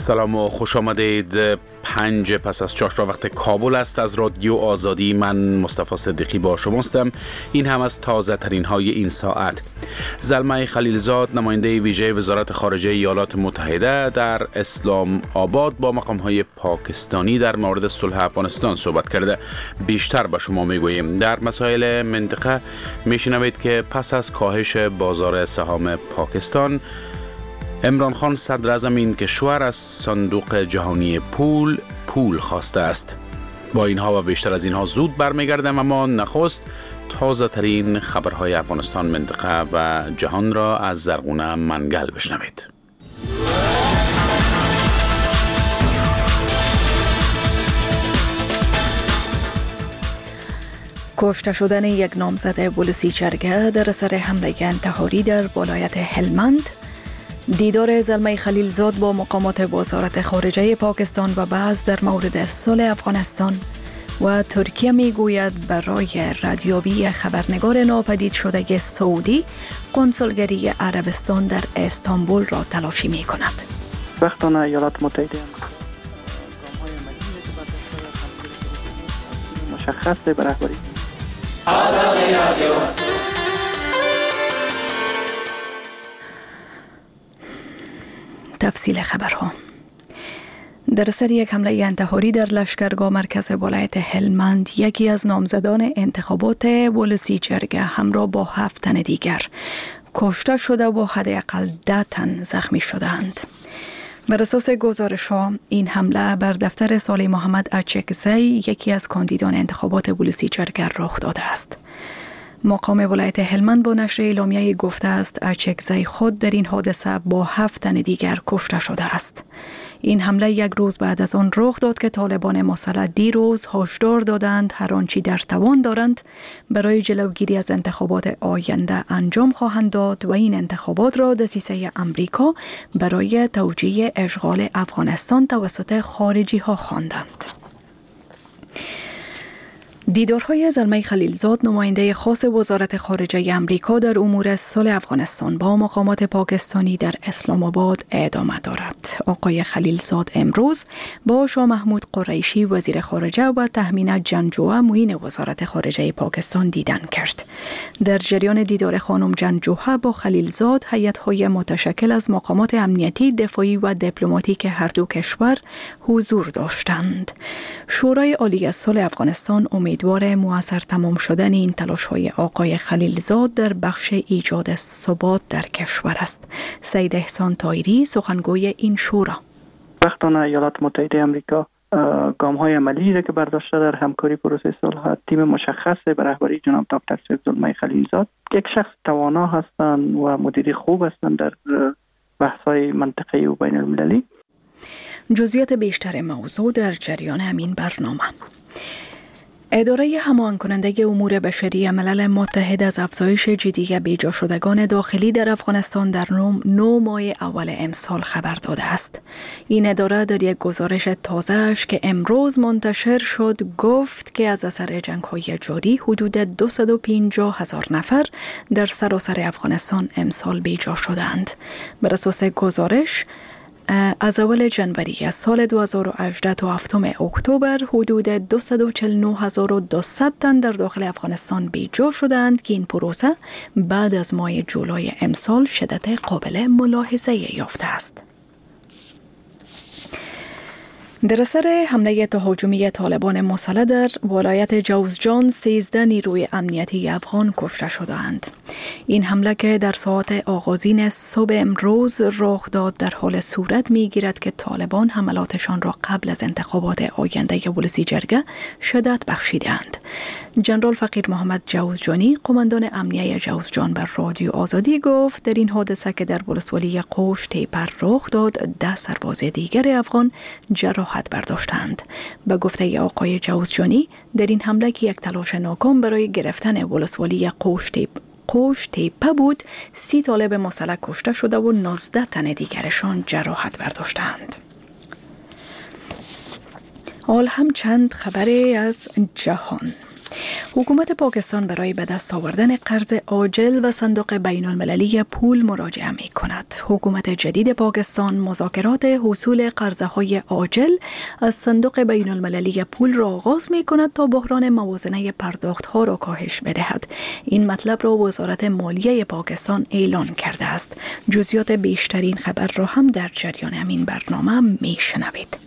سلام و خوش آمدید. 5 پس از 4 وقت کابل است. از رادیو آزادی من مصطفی صدیقی با شماستم. این هم از تازه ترین های این ساعت. زلمه خلیلزاد نماینده ویژه وزارت خارجه ایالات متحده در اسلام آباد با مقام های پاکستانی در مورد صلح افغانستان صحبت کرده. بیشتر به شما میگوییم. در مسائل منطقه میشنوید که پس از کاهش بازار سهام پاکستان، عمران خان صدر اعظم این کشور از صندوق جهانی پول خواسته است. با اینها و بیشتر از اینها زود برمیگردم، اما نخست تازه ترین خبرهای افغانستان، منطقه و جهان را از زرغونه منگل بشنوید. کشته شدن یک نامزد بلوچیچرگه در اثر حمله انتحاری در ولایت هلمند، دیدار زلمه خلیلزاد با مقامات وزارت خارجه پاکستان و بحث در مورد صلح افغانستان و ترکیه میگوید برای ردیابی خبرنگار ناپدید شده سعودی قنصلگری عربستان در استانبول را تلاشی می کند. وقتانه ایالات متحده مشخص به رهبری آزادی رادیو. تفصیل خبرها. در اثر یک حمله انتحاری در لشکرگاه مرکز ولایت هلمند، یکی از نامزدان انتخابات بلوچیچرگه همراه با 7 تن دیگر کشته شده و حداقل 10 تن زخمی شدند. بر اساس گزارش‌ها این حمله بر دفتر صالح محمد اچکزی، یکی از کاندیدان انتخابات بلوچیچرگه رخ داده است. مقام ولایت هلمند با نشر اعلامیه گفته است اچکزی خود در این حادثه با 7 تن دیگر کشته شده است. این حمله یک روز بعد از آن رخ داد که طالبان مسلح دیروز هشدار دادند هر آنچه در توان دارند برای جلوگیری از انتخابات آینده انجام خواهند داد و این انتخابات را دسیسه امریکا برای توجیه اشغال افغانستان توسط خارجی ها خواندند. دیدارهای زلمه خلیلزاد نماینده خاص وزارت خارجه امریکا در امور صلح افغانستان با مقامات پاکستانی در اسلام آباد ادامه دارد. آقای خلیلزاد امروز با شاه محمود قریشی وزیر خارجه و تهمینه جنجوه معین وزارت خارجه پاکستان دیدن کرد. در جریان دیدار خانم جنجوه با خلیلزاد هیئت‌های متشکل از مقامات امنیتی، دفاعی و دیپلماتیک هر دو کشور حضور داشتند. شورای عالی صلح افغانستان امیدوار مؤثر تمام شدن این تلاش‌های آقای خلیلزاد در بخش ایجاد ثبات در کشور است. سید احسان طاهری سخنگوی این شورا: وقتانه ایالات متحده آمریکا گام‌های عملی را که برداشته در همکاری پروسه صلح، تیم مشخص به رهبری جناب دکتر سید زلمه خلیلزاد یک شخص توانا هستند و مدیر خوب هستند در بحث‌های منطقه‌ای و بین‌المللی. جزئیات بیشتر موضوع در جریان همین برنامه. اداره هماهنگ کننده امور بشری ملل متحد از افزایش جدی بیجا شدگان داخلی در افغانستان در 9 ماه اول امسال خبر داده است. این اداره در یک گزارش تازه‌اش که امروز منتشر شد گفت که از اثر جنگ‌های جاری حدود 250,000 نفر در سراسر افغانستان امسال بیجا شدند. بر اساس گزارش، از اول جنوری سال 2018 تا 7 اکتبر حدود 249,200 تن در داخل افغانستان بیجا شدند که این پروسه بعد از ماه جولای امسال شدت قابل ملاحظه یافته است. در اثر حمله تهاجمی طالبان مسلح در ولایت جوزجان 13 نیروی امنیتی افغان کشته شدند. این حمله که در ساعات آغازین صبح امروز رخ داد در حال صورت می‌گیرد که طالبان حملاتشان را قبل از انتخابات آینده بلوچیچرگه شدت بخشیدند. جنرال فقیر محمد جوزجانی، قماندان امنیه جوزجان، بر رادیو آزادی گفت در این حادثه که در ولسوالی قوش تیپر رخ داد 10 سرباز دیگر افغان جراحت برداشتند. به گفته آقای جوزجانی، در این حمله که یک تلاش ناکام برای گرفتن ولسوالی قوش تیپه بود، 30 طالب مسلح کشته شده و 19 تن دیگرشان جراحت برداشتند. حال هم چند خبری از جهان. حکومت پاکستان برای به دست آوردن قرض عاجل و صندوق بین المللی پول مراجعه می کند. حکومت جدید پاکستان مذاکرات حصول قرضهای عاجل از صندوق بین المللی پول را آغاز می کند تا بحران موازنه پرداخت ها را کاهش بدهد. این مطلب را وزارت مالیه پاکستان اعلان کرده است. جزئیات بیشترین خبر را هم در جریان همین برنامه می شنوید.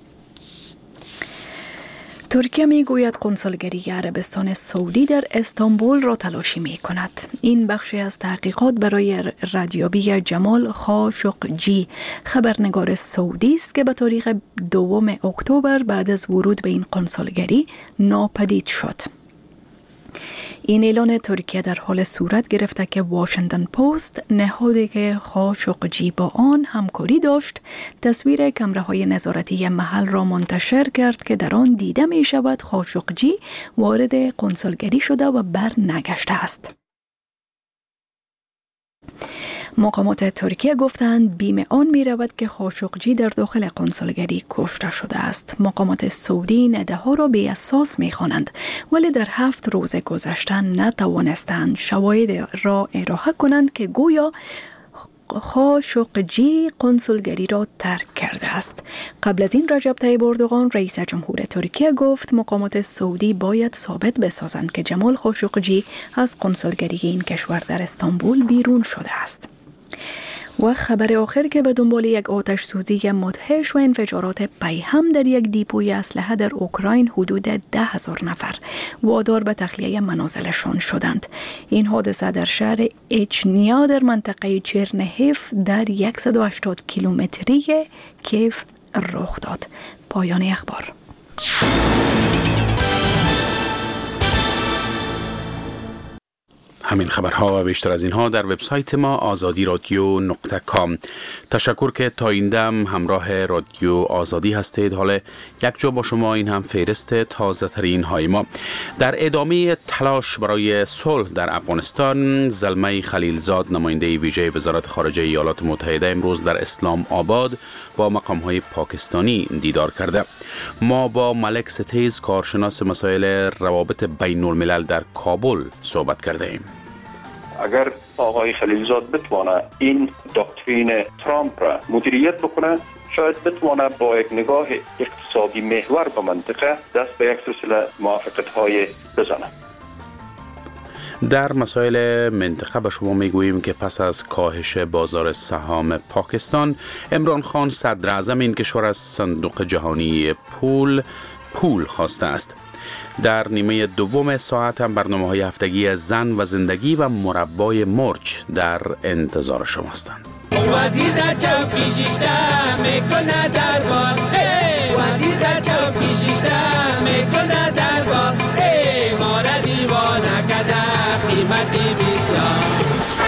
ترکیه می گوید کنسولگری عربستان سعودی در استانبول را تلاشی می کند. این بخشی از تحقیقات برای ردیابی جمال خاشقجی، خبرنگار سعودی است که به تاریخ 2 اکتبر بعد از ورود به این کنسولگری ناپدید شد. این اعلان ترکیه در حال صورت گرفته که واشنگتن پست، نهادی که خاشقجی با آن همکاری داشت، تصویر کامراهای نظارتی محل را منتشر کرد که در آن دیده می شود خاشقجی وارد کنسولگری شده و بر نگشته است. مقامات ترکیه گفتند بیم آن می رود که خاشقجی در داخل کنسولگری کشته شده است. مقامات سعودی نده ها را بی اساس می خوانند، ولی در 7 روز گذشته نتوانستند شواهد را ارائه کنند که گویا خاشقجی کنسولگری را ترک کرده است. قبل از این رجب طیب اردوغان رئیس جمهور ترکیه گفت مقامات سعودی باید ثابت بسازند که جمال خاشقجی از کنسولگری این کشور در استانبول بیرون شده است. و خبر آخر که به دنبال یک آتش سوزی مدهش و انفجارات پیهم در یک دیپوی اسلحه در اوکراین حدود 10,000 نفر وادار به تخلیه منازلشان شدند. این حادثه در شهر اچنیا در منطقه چرنهیف در 180 کیلومتری کیف رخ داد. پایان اخبار. همین خبرها و بیشتر از اینها در وبسایت ما azadi.radio.com. تشکر که تا این دم همراه رادیو آزادی هستید. حالا یک جا با شما این هم فهرست تازه ترین های ما. در ادامه تلاش برای صلح در افغانستان، زلمه خلیلزاد نماینده ویژه وزارت خارجه ایالات متحده امروز در اسلام آباد با مقام های پاکستانی دیدار کرده. ما با ملک ستیز کارشناس مسائل روابط بین الملل در کابل صحبت کرده ایم. اگر آقای خلیلزاد بتونه این دکترین ترامپ را مدیریت بکنه، شاید بتونه با یک نگاه اقتصادی محور به منطقه دست به یک سلسله موافقت‌های بزنه. در مسائل منطقه به شما میگوییم که پس از کاهش بازار سهام پاکستان، عمران خان صدر اعظم این کشور از صندوق جهانی پول خواسته است. در نیمه دوم ساعت هم برنامه‌های هفتگی زن و زندگی و مربای مرچ در انتظار شما هستند. وزیر در چوکی شیشته میکنه دربار، وزیر در چوکی شیشته میکنه دربار، ما را دیوانه کرده قیمتی بسیار.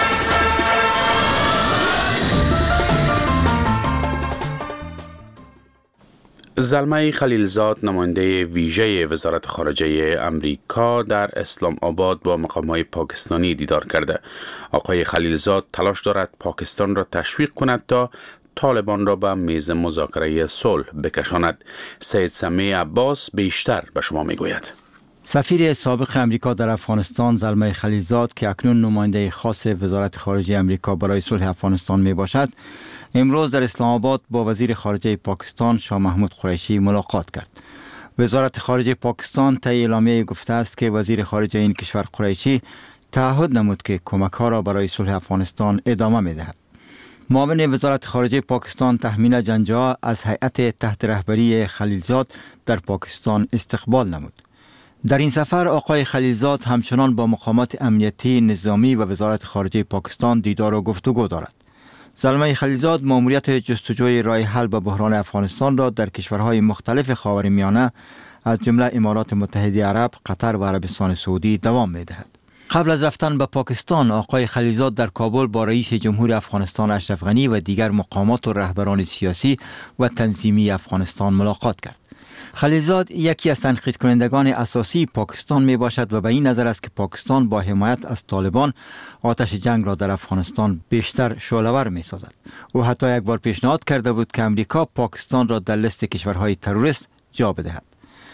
زلمه خلیلزاد نماینده ویژه وزارت خارجه امریکا در اسلام آباد با مقام‌های پاکستانی دیدار کرده. آقای خلیلزاد تلاش دارد پاکستان را تشویق کند تا طالبان را به میز مذاکره صلح بکشاند. سید سمیع عباس بیشتر به شما میگوید. سفیر سابق امریکا در افغانستان زلمه خلیلزاد که اکنون نماینده خاص وزارت خارجه امریکا برای صلح افغانستان می باشد، امروز در اسلام آباد با وزیر خارجه پاکستان شاه محمود قریشی ملاقات کرد. وزارت خارجه پاکستان طی اعلامیه گفته است که وزیر خارجه این کشور قریشی تعهد نمود که کمک ها را برای صلح افغانستان ادامه می دهد. معاون وزارت خارجه پاکستان تهمینه جنجا از هیئت تحت رهبری خلیلزاد در پاکستان استقبال نمود. در این سفر آقای خلیلزاد همچنان با مقامات امنیتی، نظامی و وزارت خارجه پاکستان دیدار و گفتگو دارد. زلمه خلیلزاد مأموریت جستجوی راه حل به بحران افغانستان را در کشورهای مختلف خاورمیانه از جمله امارات متحده عرب، قطر و عربستان سعودی دوام می‌دهد. قبل از رفتن به پاکستان، آقای خلیلزاد در کابل با رئیس جمهور افغانستان اشرف غنی و دیگر مقامات و رهبران سیاسی و تنظیمی افغانستان ملاقات کرد. خلیلزاد یکی از تنقید کنندگان اساسی پاکستان می باشد و به این نظر است که پاکستان با حمایت از طالبان آتش جنگ را در افغانستان بیشتر شعله‌ور می سازد. او حتی یک بار پیشنهاد کرده بود که امریکا پاکستان را در لیست کشورهای تروریست جا بدهد.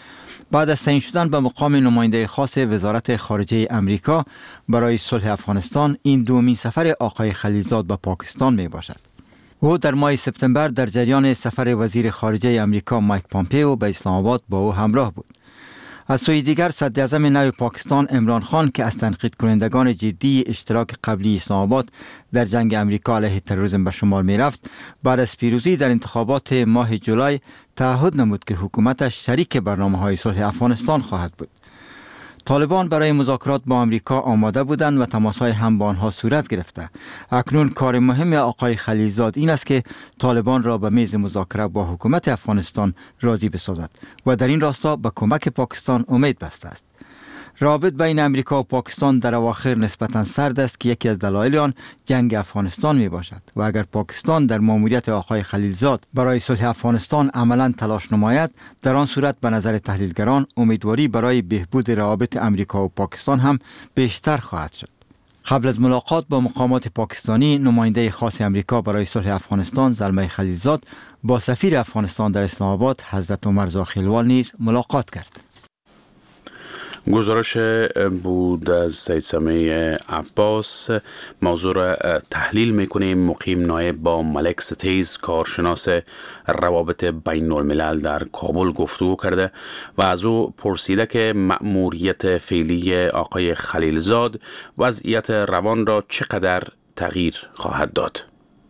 بعد از تعیین شدن به مقام نماینده خاص وزارت خارجه امریکا برای صلح افغانستان، این دومین سفر آقای خلیلزاد به پاکستان می باشد. او در ماه سپتامبر در جریان سفر وزیر خارجه امریکا مایک پامپئو به اسلام آباد با او همراه بود. از سوی دیگر صدر اعظم نو پاکستان عمران خان که از تنقید کنندگان جدی اشتراک قبلی اسلام آباد در جنگ امریکا علیه تروریسم به شمار می رفت، بعد از پیروزی در انتخابات ماه جولای تعهد نمود که حکومتش شریک برنامه‌های صلح افغانستان خواهد بود. طالبان برای مذاکرات با امریکا آماده بودند و تماس‌های هم با آنها صورت گرفته. اکنون کار مهم آقای خلیلزاد این است که طالبان را به میز مذاکره با حکومت افغانستان راضی بسازد و در این راستا به کمک پاکستان امید بسته است. روابط بین امریکا و پاکستان در اواخر نسبتاً سرد است که یکی از دلایل آن جنگ افغانستان می باشد و اگر پاکستان در ماموریت آقای خلیلزاد برای صلح افغانستان عملاً تلاش نماید، در آن صورت به نظر تحلیلگران امیدواری برای بهبود روابط امریکا و پاکستان هم بیشتر خواهد شد. قبل از ملاقات با مقامات پاکستانی، نماینده خاص امریکا برای صلح افغانستان زلمه خلیلزاد با سفیر افغانستان در اسلام آباد حضرت عمر زاخیلوال نیز ملاقات کرد. گزارش بود از سید سمیع عباس. موضوع را تحلیل میکنیم. مقیم نایب با ملک ستیز کارشناس روابط بین الملل در کابل گفتگو کرده و از او پرسیده که مأموریت فعلی آقای خلیلزاد وضعیت روان را چقدر تغییر خواهد داد.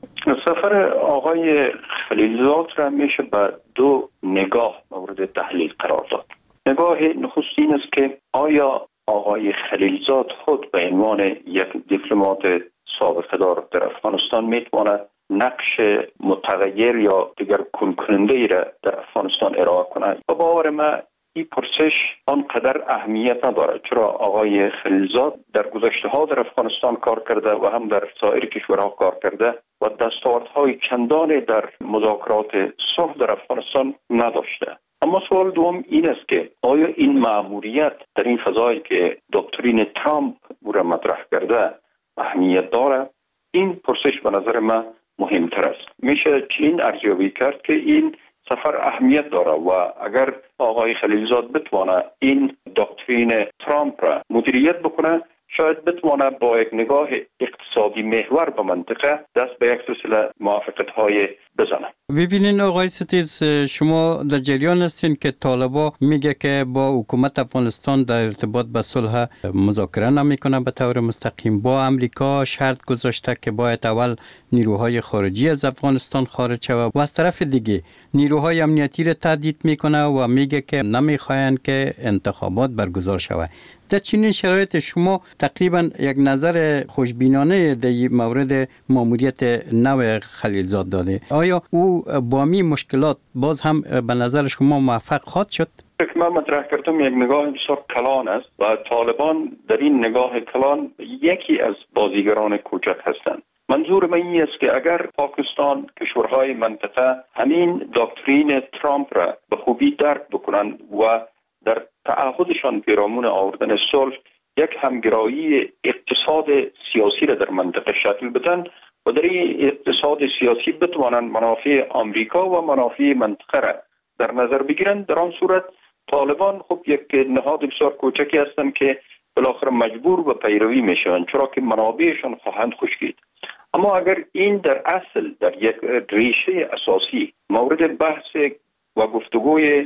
سفر آقای خلیلزاد را میشه به دو نگاه مورد تحلیل قرار داد. نگاه نخستین است که آیا آقای خلیلزاد خود به عنوان یک دیپلمات سابقه دار در افغانستان میتواند نقش متغیر یا دیگر کنکننده ای را در افغانستان ارائه کند؟ و باور من این پرسش آنقدر اهمیت ندارد، چرا آقای خلیلزاد در گذشته ها در افغانستان کار کرده و هم در سایر کشورها کار کرده و دستاوردهای چندانی در مذاکرات صلح در افغانستان نداشته. اما سوال دوم این است که آیا این مأموریت در این فضایی که دکترین ترامپ او را مطرح کرده اهمیت داره؟ این پرسش به نظر من مهمتر است. میشه چنین ارزیابی کرد که این سفر اهمیت داره و اگر آقای خلیلزاد بتوانه این دکترین ترامپ را مدیریت بکنه، شاید بتوانه با یک نگاه اقتصادی محور به منطقه دست به یک سلسله موافقت‌های بزنه. ببینین آقای ستیز، شما در جریان هستین که طالبان میگه که با حکومت افغانستان در ارتباط به صلح مذاکره نمیکنه به طور مستقیم. با امریکا شرط گذاشته که باید اول نیروهای خارجی از افغانستان خارج شود و از طرف دیگه نیروهای امنیتی را تهدید میکنه و میگه که نمیخواین که انتخابات برگزار شود. در چنین شرایط شما تقریبا یک نظر خوشبینانه در مورد ماموریت نو خلیلزاد داده. آیا او با می مشکلات باز هم به نظر شما موفق خواهد شد؟ من مطرح کردم یک نگاه بسیار کلان است و طالبان در این نگاه کلان یکی از بازیگران کوچک هستند. منظور من این است که اگر پاکستان، کشورهای منطقه همین دکترین ترامپ را به خوبی درک بکنند و در تعهدشان پیرامون آوردن صلح یک همگرایی اقتصاد سیاسی را در منطقه شکل بدن و در این اقتصاد سیاسی بتوانند منافع آمریکا و منافع منطقه را در نظر بگیرند، در آن صورت طالبان خب یک نهاد بسیار کوچکی هستند که بالاخره مجبور به پیروی میشوند، چرا که منابعشان خواهند خشکید. اما اگر این در اصل در یک ریشه اساسی مورد بحث و گفتگوی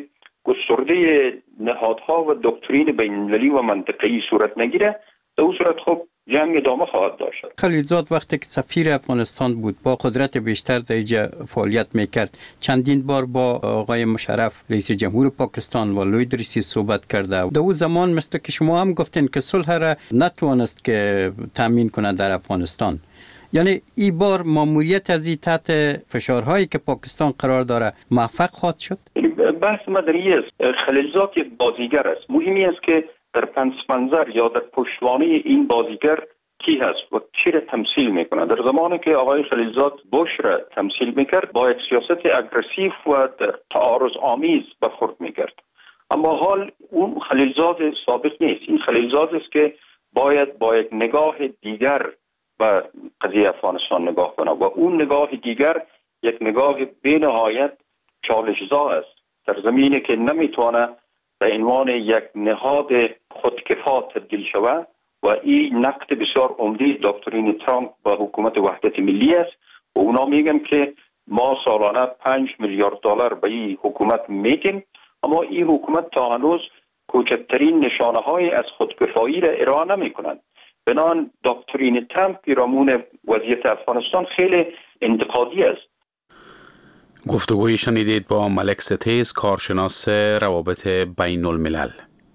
گسترده نهادها و دکترین بین‌المللی و منطقه‌ای صورت نگیره، در اون صورت خب جنگ ادامه خواهد داشت. خلیلزاد وقتی که سفیر افغانستان بود با قدرت بیشتر در اینجا فعالیت میکرد، چندین بار با آقای مشرف رئیس جمهور پاکستان و لوی دریسی صحبت کرده. در اون زمان مثل که شما هم گفتین که صلح را نتوانست که تامین کنه در افغانستان. یعنی این بار ماموریت از این تحت فشارهایی که پاکستان قرار داره موفق خواهد شد؟ بحث مدری است. خلیلزاد یک بازیگر است. مهمی است که در پس منظر یا در پشتوانه این بازیگر کی هست و چی را تمثیل میکنه. در زمانی که آقای خلیلزاد بوش را تمثیل میکرد با یک سیاست اگریسیو و تعارض آمیز برخورد میکرد. اما حال اون خلیلزاد سابق نیست. این خلیلزاد است که باید با یک نگاه دیگر به قضیه افغانستان نگاه کنه و اون نگاه دیگر یک نگاه بی‌نهایت چالش‌زا است در زمینی که نمیتونه به عنوان یک نهاد خودکفا تبدیل شود و این نقد بسیار عمده دکترین ترامپ با حکومت وحدت ملی است و اونا میگن که ما سالانه 5 میلیارد دلار به این حکومت میدیم، اما این حکومت تا هنوز کوچکترین نشانه های از خودکفایی را ارائه نمی کنند. بنابراین دکترین ترامپ پیرامون وضعیت افغانستان خیلی انتقادی است. گفتگوی شنیدید با ملک ستیز، کارشناس روابط بین الملل.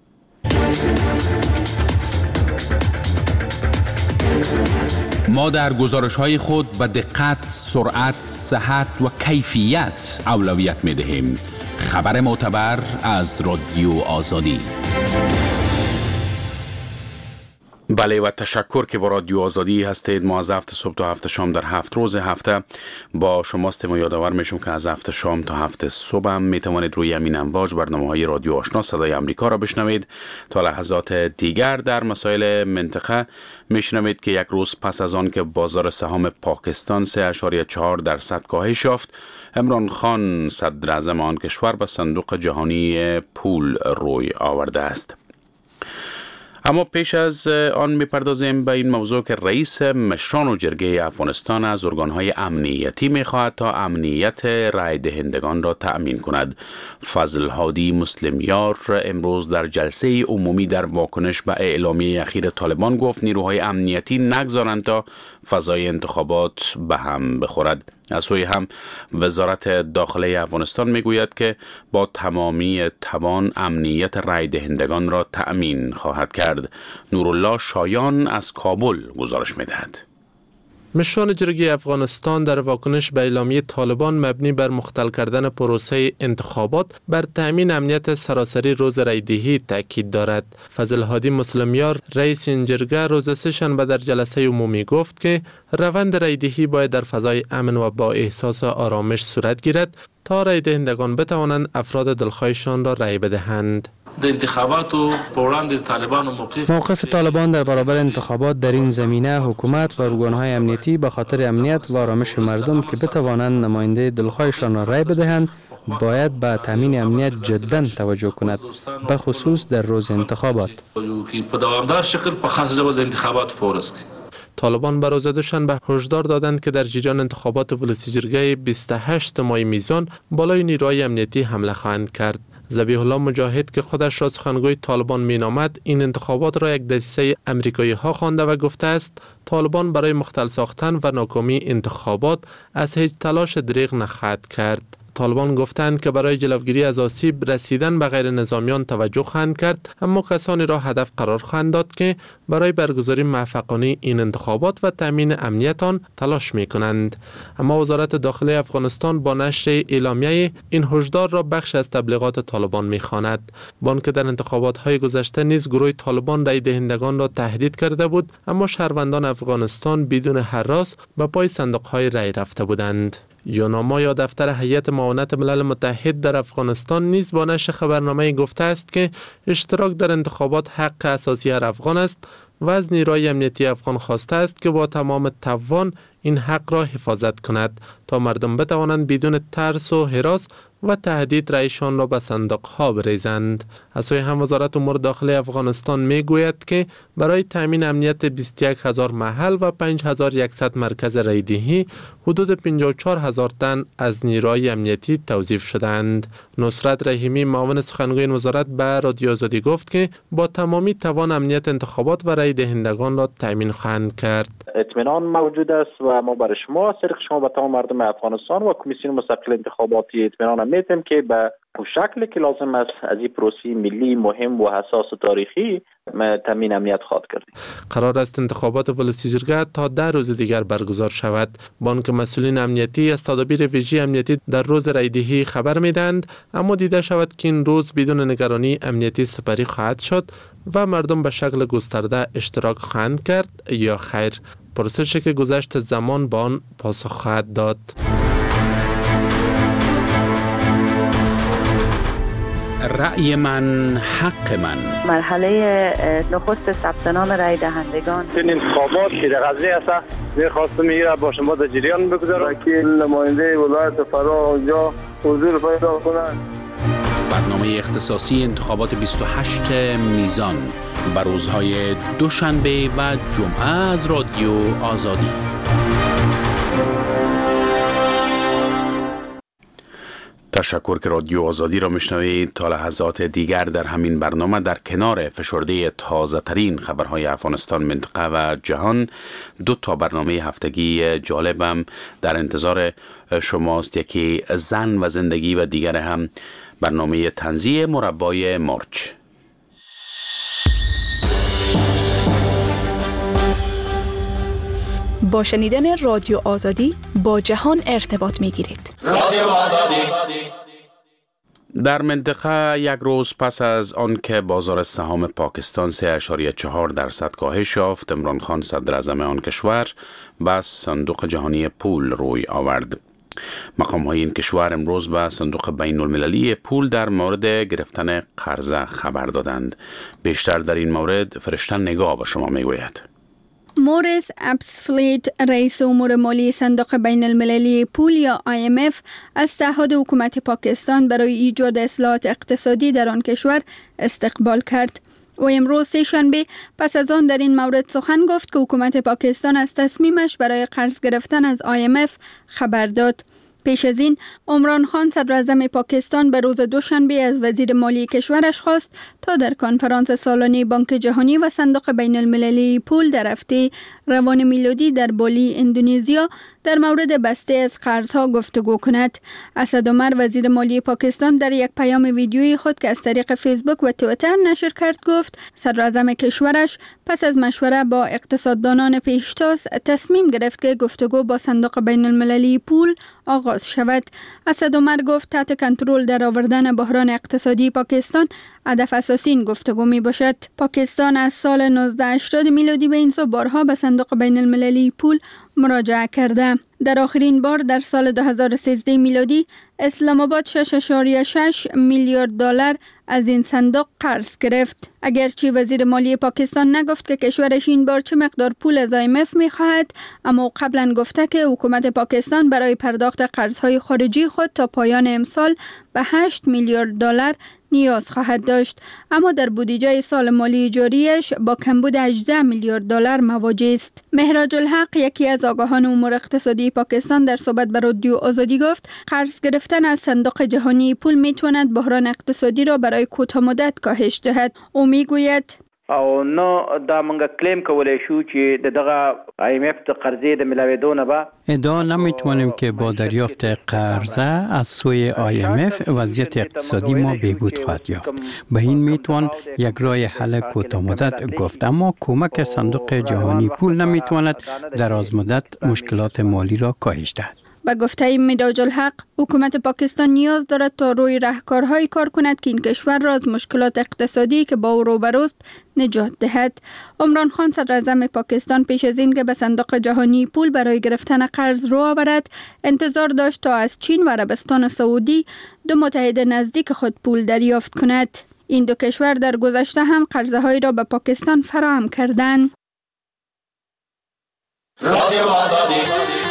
ما در گزارش‌های خود به دقت، سرعت، صحت و کیفیت اولویت می‌دهیم. خبر معتبر از رادیو آزادی. بله و تشکر که با رادیو آزادی هستید. ما از 7 صبح تا 7 شام در 7 روز هفته با شماستیم و یادآور میشم که از 7 شام تا 7 صبح هم میتوانید روی همین امواج برنامه‌های رادیو آشنا صدای آمریکا را بشنوید. تا لحظات دیگر در مسائل منطقه میشنوید که یک روز پس از آن که بازار سهام پاکستان 3.4% کاهش یافت، عمران خان صدر اعظم آن کشور به صندوق جهانی پول روی آورده است. اما پیش از آن میپردازیم به این موضوع که رئیس مشران و جرگه افغانستان از ارگانهای امنیتی میخواهد تا امنیت رای دهندگان را تأمین کند. فضل هادی مسلمیار امروز در جلسه عمومی در واکنش به اعلامیه اخیر طالبان گفت نیروهای امنیتی نگذارند تا فضای انتخابات به هم بخورد. از سوی هم وزارت داخله افغانستان میگوید که با تمامی توان امنیت رای دهندگان را تأمین خواهد کرد. نورالله شایان از کابل گزارش میدهد. مشران جرگه افغانستان در واکنش به اعلامیه طالبان مبنی بر مختل کردن پروسه انتخابات بر تأمین امنیت سراسری روز رایدهی تاکید دارد. فضل هادی مسلمیار رئیس این جرگه روز سه‌شنبه در جلسه عمومی گفت که روند رایدهی باید در فضای امن و با احساس آرامش صورت گیرد تا رای دهندگان بتوانند افراد دلخواهشان را رای بدهند. موقف طالبان در برابر انتخابات در این زمینه حکومت و ارگانهای امنیتی به خاطر امنیت و آرامش مردم که بتوانند نماینده دلخواهشان را رای بدهند باید به تامین امنیت جدا توجه کند، به خصوص در روز انتخابات. طالبان به روز دوشنبه هشدار دادند که در جریان انتخابات ولسی جرگه 28 ماه میزان بالای نیروهای امنیتی حمله خواهند کرد. ذبیح الله مجاهد که خودش را سخنگوی طالبان مینامد این انتخابات را یک دسیسه امریکایی ها خوانده و گفته است طالبان برای مختل ساختن و ناکامی انتخابات از هیچ تلاش دریغ نخواهد کرد. طالبان گفتند که برای جلوگیری از آسیب رسیدن به غیر نظامیان توجه خواهند کرد، اما کسانی را هدف قرار خواهند داد که برای برگزاری موفقانه این انتخابات و تامین امنیت آن تلاش می کنند. اما وزارت داخله افغانستان با نشر اعلامیه این هشدار را بخش از تبلیغات طالبان می خواند. بان که در انتخابات های گذشته نیز گروه طالبان رای دهندگان را تهدید کرده بود، اما شهروندان افغانستان بدون هراس به پای صندوق های رای رفته بودند. یوناما یا دفتر هیئت معاونت ملل متحد در افغانستان نیز با نشر خبرنامه گفته است که اشتراک در انتخابات حق اساسی هر افغان است و از نیروهای امنیتی افغان خواسته است که با تمام توان این حق را حفاظت کند تا مردم بتوانند بدون ترس و هراس و تهدید رایشان را به صندوق ها بریزند. از سوی هم وزارت امور داخلی افغانستان می گوید که برای تامین امنیت 21,000 محل و 5,100 مرکز رایدهی حدود 54,000 تن از نیروهای امنیتی توظیف شدند. نصرت رحیمی معاون سخنگوی این وزارت به رادیو آزادی گفت که با تمامی توان امنیت انتخابات و رای دهندگان را تامین خواهند کرد. اطمینان موجود است و ما برای شما از طریق شما به تمام مردم افغانستان و کمیسیون مستقل انتخاباتی اطمینان میدیم که به شکلی که لازم است از این پروسه ملی مهم و حساس و تاریخی تامین امنیت خواهد کرد. قرار است انتخابات ولسی جرگه تا 10 روز دیگر برگزار شود. بانک مسئولین امنیتی از تدابیر ویژه امنیتی در روز رایدهی خبر میدهند، اما دیده شود که این روز بدون نگرانی امنیتی سپری خواهد شد و مردم به شکل گسترده اشتراک خواهند کرد یا خیر. پرسشی که گذشت زمان با آن پاسخ خواهد داد. رأی من حق من. مرحله نخست ثبت نام رای دهندگان این انتخابات که در قضیه است می‌خواستم میره با شما در جریان بگذارم که نماینده ولایت فرا اونجا حضور پیدا کنند. برنامه اختصاصی انتخابات 28 میزان بر روزهای دوشنبه و جمعه از رادیو آزادی. تشکر که رادیو آزادی را میشنوید. تا لحظات دیگر در همین برنامه در کنار فشرده تازه ترین خبرهای افغانستان، منطقه و جهان 2 برنامه هفتگی جالبم در انتظار شماست. یکی زن و زندگی و دیگر هم برنامه طنزی مربای مارچ. با شنیدن رادیو آزادی با جهان ارتباط میگیرید. رادیو آزادی. در منطقه یک روز پس از آنکه بازار سهام پاکستان 3.4% کاهش یافت، عمران خان صدر اعظم آن کشور به صندوق جهانی پول روی آورد. مقام‌های این کشور امروز به صندوق بین المللی پول در مورد گرفتن قرضه خبر دادند. بیشتر در این مورد فرشته نگاه به شما میگوید. موریس ابسفلیت، رئیس امور مالی صندوق بین المللی پول یا IMF، از تعهد حکومت پاکستان برای ایجاد اصلاحات اقتصادی در آن کشور استقبال کرد. و امروز سه‌شنبه پس از آن در این مورد سخن گفت که حکومت پاکستان از تصمیمش برای قرض گرفتن از IMF خبر داد. پیش از این عمران خان صدر اعظم پاکستان به روز دوشنبه از وزیر مالی کشورش خواست تا در کنفرانس سالانه بانک جهانی و صندوق بین المللی پول در هفته روان میلادی در بالی اندونزیا در مورد بسته از قرضها گفتگو کند. اسد عمر وزیر مالی پاکستان در یک پیام ویدیویی خود که از طریق فیسبوک و توییتر نشر کرد گفت صدر اعظم کشورش پس از مشوره با اقتصاددانان پیشتاز تصمیم گرفت که گفتگو با صندوق بین المللی پول آغاز شود. اسد عمر گفت تحت کنترل در آوردن بحران اقتصادی پاکستان هدف اساسی این گفتگو می باشد. پاکستان از سال 1980 میلادی به این سو بارها به صندوق بین المللی پول مراجعه کرده. در آخرین بار در سال 2013 میلادی اسلام آباد 6.6 میلیارد دلار از این صندوق قرض گرفت. اگرچه وزیر مالی پاکستان نگفت که کشورش این بار چه مقدار پول از IMF می خواهد، اما قبلا گفته که حکومت پاکستان برای پرداخت قرضهای خارجی خود تا پایان امسال به 8 میلیارد دلار نیاز خواهد داشت، اما در بودجه سال مالی جاریش با کمبود 18 میلیارد دلار مواجه است. مهراج الحق، یکی از آگاهان امور اقتصادی پاکستان، در صحبت با رادیو آزادی گفت قرض گرفتن از صندوق جهانی پول میتواند بحران اقتصادی را برای کوتاه مدت کاهش دهد. او میگوید او نو دا منګه کلیم کولای شو چې دغه IMF د قرضې د ملاوېدو نه به ادعا نمیتوانیم که با دریافت قرضه از سوی IMF وضعیت اقتصادی ما بهبود خواهد یافت. به این میتوان یک راه حل کوتاه مدت گفت، اما کمک صندوق جهانی پول نمیتواند دراز مدت مشکلات مالی را کاهش دهد. با گفته مهراج الحق، حکومت پاکستان نیاز دارد تا روی راهکارهایی کار کند که این کشور را از مشکلات اقتصادی که با او روبروست نجات دهد. عمران خان صدر اعظم پاکستان پیش از این که به صندوق جهانی پول برای گرفتن قرض رو آورد، انتظار داشت تا از چین و عربستان سعودی، 2 متحد نزدیک خود، پول دریافت کند. این 2 کشور در گذشته هم قرضه‌هایی را به پاکستان فراهم کردند. رادیو آزادی.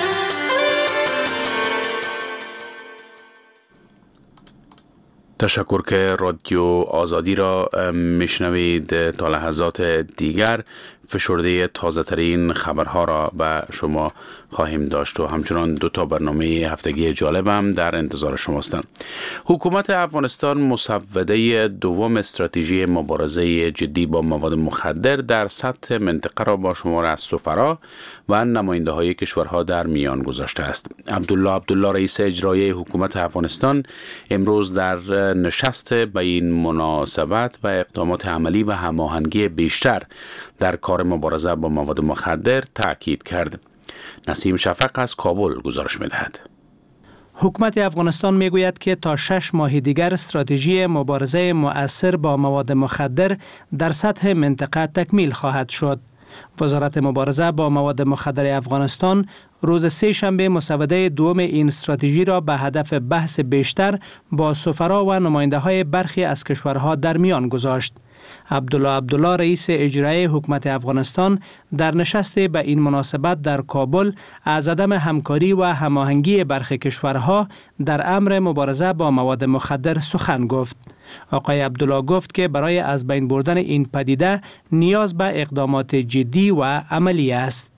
تشکر که رادیو آزادی را میشنوید. تا لحظات دیگر فشرده تازه ترین خبرها را به شما خواهیم داشت و همچنان 2 برنامه هفتگی جالبم در انتظار شماستند. حکومت افغانستان مسوده دوم استراتژی مبارزه جدی با مواد مخدر در سطح منطقه را با شمار از سفرا و نماینده های کشورها در میان گذاشته است. عبدالله رئیس اجرایی حکومت افغانستان امروز در نشست به این مناسبت و اقدامات عملی و هماهنگی بیشتر در کار مبارزه با مواد مخدر تاکید کرد. نسیم شفق از کابل گزارش می‌دهد. حکومت افغانستان میگوید که تا 6 ماه دیگر استراتژی مبارزه مؤثر با مواد مخدر در سطح منطقه تکمیل خواهد شد. وزارت مبارزه با مواد مخدر افغانستان روز سه‌شنبه مسوده دوم این استراتژی را به هدف بحث بیشتر با سفرا و نماینده های برخی از کشورها در میان گذاشت. عبدالله رئیس اجرایی حکومت افغانستان در نشست به این مناسبت در کابل از عدم همکاری و هماهنگی برخی کشورها در امر مبارزه با مواد مخدر سخن گفت. آقای عبدالله گفت که برای از بین بردن این پدیده نیاز به اقدامات جدی و عملی است.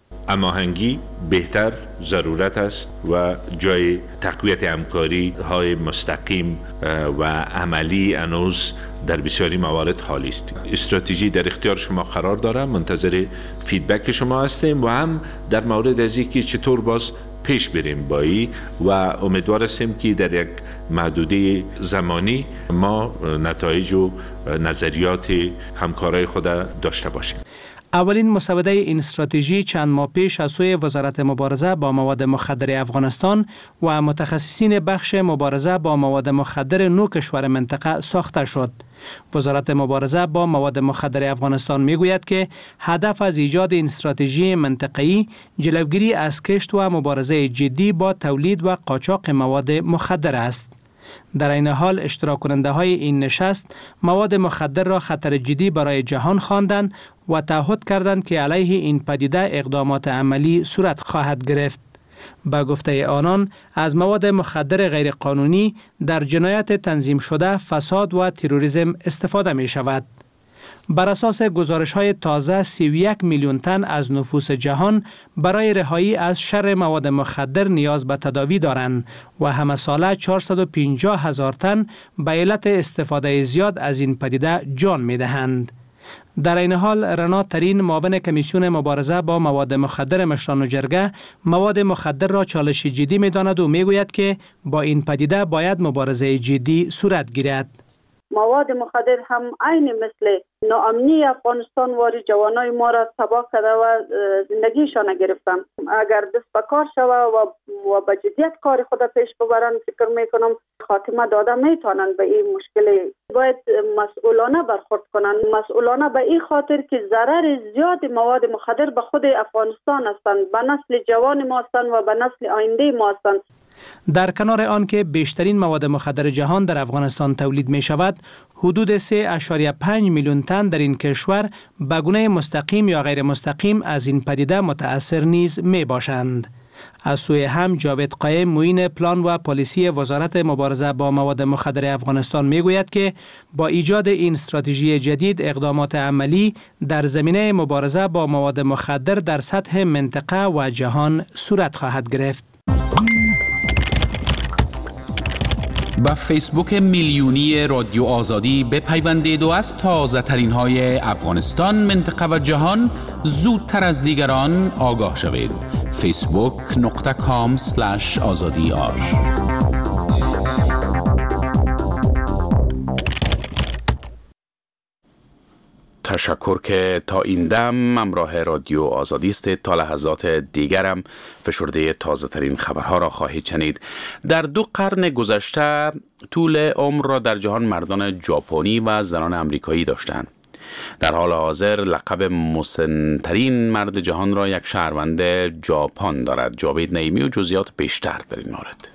هماهنگی بهتر ضرورت است و جای تقویت همکاری های مستقیم و عملی هنوز در بسیاری موارد خالی است. استراتژی در اختیار شما قرار دارم، منتظر فیدبک شما هستیم و هم در مورد از اینکه چطور باز پیش بریم با ای و امیدوار هستیم که در یک محدوده زمانی ما نتایج و نظریات همکارای خود داشته باشیم. اولین مسوده این استراتژی چند ماه پیش از سوی وزارت مبارزه با مواد مخدر افغانستان و متخصصین بخش مبارزه با مواد مخدر 9 کشور منطقه ساخته شد. وزارت مبارزه با مواد مخدر افغانستان میگوید که هدف از ایجاد این استراتژی منطقه‌ای جلوگیری از کشت و مبارزه جدی با تولید و قاچاق مواد مخدر است. در این حال اشتراک کننده های این نشست مواد مخدر را خطر جدی برای جهان خواندند و تعهد کردند که علیه این پدیده اقدامات عملی صورت خواهد گرفت. با گفته آنان از مواد مخدر غیرقانونی در جنایت تنظیم شده، فساد و تروریسم استفاده می شود. بر اساس گزارش‌های تازه 31 میلیون تن از نفوس جهان برای رهایی از شر مواد مخدر نیاز به تداوی دارند و همه ساله 450,000 تن به علت استفاده زیاد از این پدیده جان می‌دهند. در این حال رنا ترین معاون کمیسیون مبارزه با مواد مخدر مشران جرگه مواد مخدر را چالش جدی می‌داند و می‌گوید که با این پدیده باید مبارزه جدی صورت گیرد. مواد مخدر هم عین مثل ناامنی افغانستان واری جوانای ما را تباه کرده و زندگیشان گرفتن. اگر دست به کار شوه و به جدیت کار خود پیش ببرن، فکر میکنم خاتمه داده میتونن به این مشکل. باید مسئولانه برخورد کنن، مسئولانه به این خاطر که ضرر زیاد مواد مخدر به خود افغانستان هستند، به نسل جوان ما هستند و به نسل آینده ما هستند. در کنار آن که بیشترین مواد مخدر جهان در افغانستان تولید می شود، حدود 3.5 میلیون تن در این کشور به گونه مستقیم یا غیر مستقیم از این پدیده متأثر نیز می باشند. از سوی هم جاوید قایم معین پلان و پالیسی وزارت مبارزه با مواد مخدر افغانستان می گوید که با ایجاد این استراتژی جدید اقدامات عملی در زمینه مبارزه با مواد مخدر در سطح منطقه و جهان صورت خواهد گرفت. با فیسبوک میلیونی رادیو آزادی بپیوندید و از تازه ترین های افغانستان، منطقه و جهان زودتر از دیگران آگاه شوید. facebook.com/azadiar. تشکر که تا این دم همراه رادیو آزادی است. تا لحظات دیگرم فشرده تازه ترین خبرها را خواهید شنید. در 2 قرن گذشته طول عمر را در جهان مردان ژاپنی و زنان آمریکایی داشتند. در حال حاضر لقب مسن‌ترین مرد جهان را یک شهروند ژاپن دارد. جاوید نعیمی و جزئیات بیشتر در این مورد.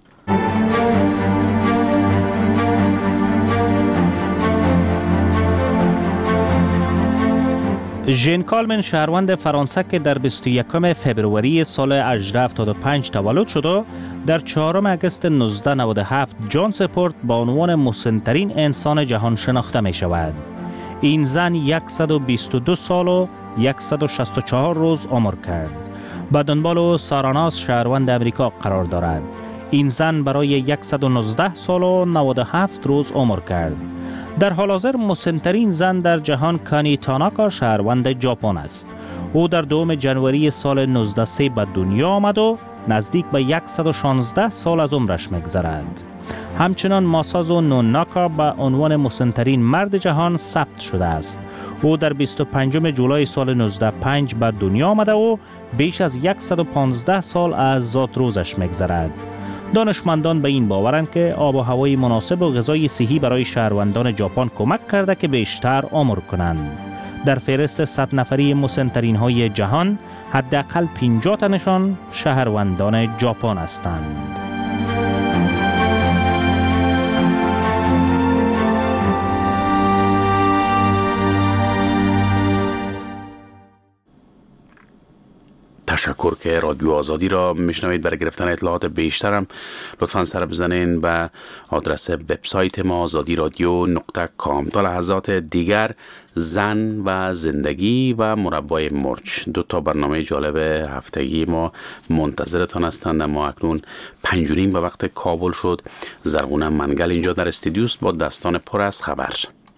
ژن کالمن شهروند فرانسه که در 21 فبروری سال 1875 تولد شد، در 4 آگوست 1997 جان سپورت با عنوان مسن‌ترین انسان جهان شناخته می شود. این زن 122 سال و 164 روز عمر کرد. به دنبال ساراناس شهروند امریکا قرار دارد. این زن برای 119 سال و 97 روز عمر کرد. در حال حاضر مسن‌ترین زن در جهان کانی تاناکا شهروند ژاپن است. او در 2 جنوری سال 1903 به دنیا آمد و نزدیک به 116 سال از عمرش می‌گذرد. همچنان ماسازو نوناکا به عنوان مسن‌ترین مرد جهان ثبت شده است. او در 25 جولای سال 1905 به دنیا آمده و بیش از 115 سال از ذات روزش می‌گذرد. دانشمندان به این باورند که آب و هوای مناسب و غذای صحی برای شهروندان ژاپن کمک کرده که بیشتر عمر کنند. در فهرست 100 نفری مسن‌ترین های جهان حداقل 50 تنشان شهروندان ژاپن هستند. تشکر که رادیو آزادی را میشنوید. برای گرفتن اطلاعات بیشترم لطفاً سر بزنین به آدرس وبسایت ما azadiradyo.com. تا لحظات دیگر زن و زندگی و مربای مرچ، 2 برنامه جالب هفتگی ما منتظرتان هستند. اما اکنون 5:30 به وقت کابل شد. زرغونه منگل اینجا در استودیوست با دستان پر از خبر.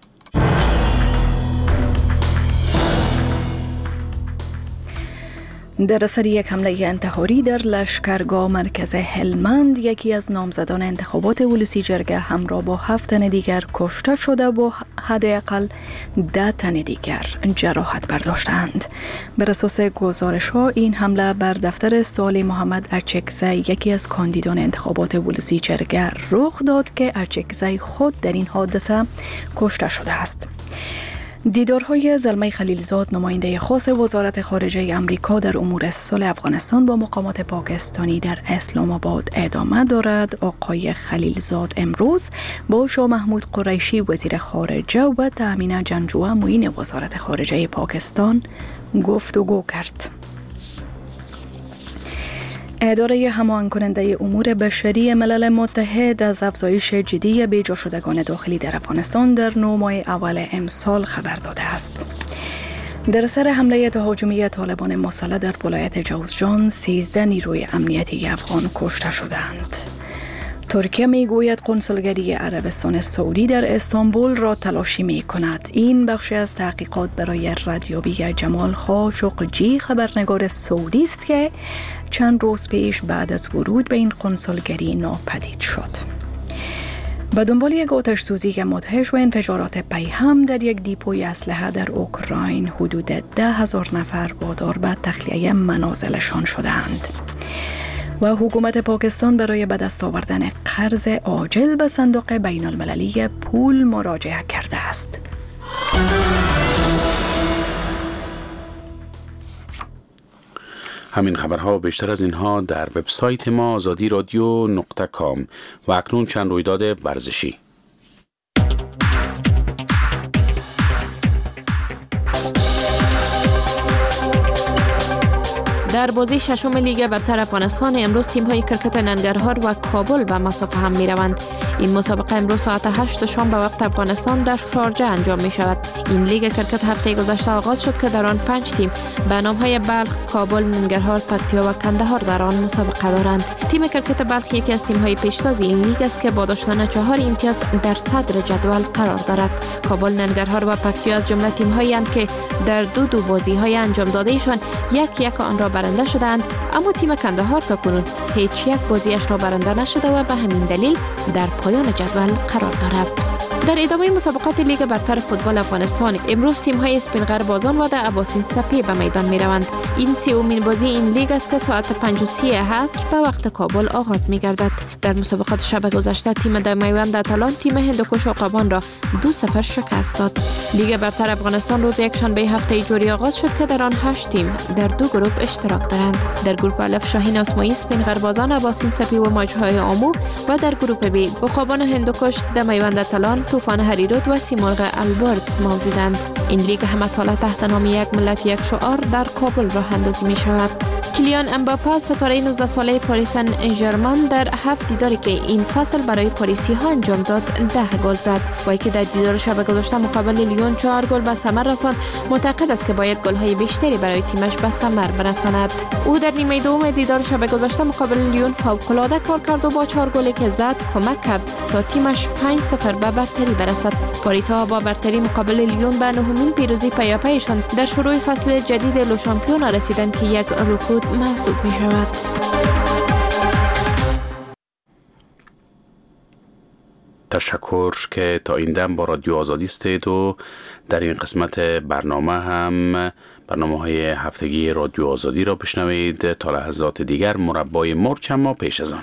در اثر یک حمله انتحاری در لشکرگاه مرکز هلمند، یکی از نامزدان انتخابات ولسی جرگه همراه با 7 تن دیگر کشته شده و حداقل 10 تن دیگر جراحت برداشتند. بر اساس گزارش‌ها این حمله بر دفتر سالی محمد اچکزی، یکی از کاندیدان انتخابات ولسی جرگه رخ داد که اچکزی خود در این حادثه کشته شده است. دیدارهای زلمه خلیلزاد، نماینده خاص وزارت خارجه امریکا در امور صلح افغانستان با مقامات پاکستانی در اسلام آباد ادامه دارد. آقای خلیلزاد امروز با شاه محمود قریشی وزیر خارجه و تامین جنگجو معین وزارت خارجه پاکستان گفتگو کرد. اداره هماهنگ کننده امور بشری ملل متحد از افزایش جدی بیجا شدگان داخلی در افغانستان در 9 ماه اول امسال خبر داده است. در اثر حمله تهاجمی طالبان مسلح در ولایت جوزجان 13 نیروی امنیتی افغان کشته شدند. ترکیه میگوید قنصلگری عربستان سعودی در استانبول را تلاشی می کند. این بخشی از تحقیقات برای ردیابی جمال خاشقجی، خبرنگار سعودی است که چند روز پیش بعد از ورود به این قنصلگری ناپدید شد. به دنبال یک آتش سوزی مدهش و انفجارات پیهم در یک دیپوی اسلحه در اوکراین، حدود 10,000 نفر وادار به تخلیه منازلشان شدند. و حکومت پاکستان برای به دست آوردن قرض عاجل به صندوق بین المللی پول مراجعه کرده است. همین خبرها و بیشتر از اینها در وبسایت ما azadiradyo.com. و اکنون چند رویداد ورزشی. در بازی ششم لیگ برتر افغانستان امروز تیم‌های کرکت ننگرهار و کابل به مسافه هم می‌روند. این مسابقه امروز ساعت 8 شام به وقت افغانستان در شارجه انجام می‌شود. این لیگ کرکت هفته گذشته آغاز شد که در آن 5 تیم به نام‌های بلخ، کابل، ننگرهار، پکتیا و کندهار در آن مسابقه دارند. تیم کرکت بلخ یکی از تیم‌های پیشتاز این لیگ است که با داشتن 4 امتیاز در صدر جدول قرار دارد. کابل، ننگرهار و پکتیا از جمله تیم‌هایی اند که در دو بازی‌های انجام داده‌شان یک آن را برنده شدند، اما تیم کندهار تاکنون هیچ یک بازیش را برنده نشده و به همین دلیل در پایان جدول قرار دارد. در ادامه مسابقات لیگ برتر فوتبال افغانستان امروز تیم‌های اسپینغر بازان و در اباسین سپی به میدان می‌روند. این 30مین بازی این لیگ است که ساعت 5:30 عصر به وقت کابل آغاز می‌گردد. در مسابقات شب گذشته تیم در میوند اتلان تیم هندوکش عقابان را 2-0 شکست داد. لیگ برتر افغانستان روز یکشنبه هفته جوری آغاز شد که در آن 8 تیم در 2 گروه اشتراک دارند. در گروه الف شاهین آسمایی، اسپینغر بازان، اباسین سپی و ماجهای آمو و در گروه بی عقابان هندوکش، در میوند اتلان، طوفان هریرود و سیمرغ البرز موجودند. این لیگ همه ساله تحت نام یک ملت یک شعار در کابل راه اندازی می شود. کیلیان امباپه ستاره 19 ساله پاریس سن ژرمن در 7 دیداری که این فصل برای پاریسی ها انجام داد 10 گل زد. وی که در دیدار شب گذشته مقابل لیون 4 گل به ثمر رساند، معتقد است که باید گل های بیشتری برای تیمش به ثمر برساند. او در نیمه دوم دیدار شب گذشته مقابل لیون فوق العاده کار کرد و با 4 گلی که زد کمک کرد تا تیمش 5-0 به برتری برسد. پاریس ها با برتری مقابل لیون به 9مین پیروزی پیاپیشان در شروع فصل جدید لو شامپیون رسیدند که یک رکود محسوب می شود. تشکر که تا این دم با رادیو آزادی استید و در این قسمت برنامه هم برنامه‌های هفتگی رادیو آزادی را بشنوید. تا لحظات دیگر مربای مرچ، اما پیش از آن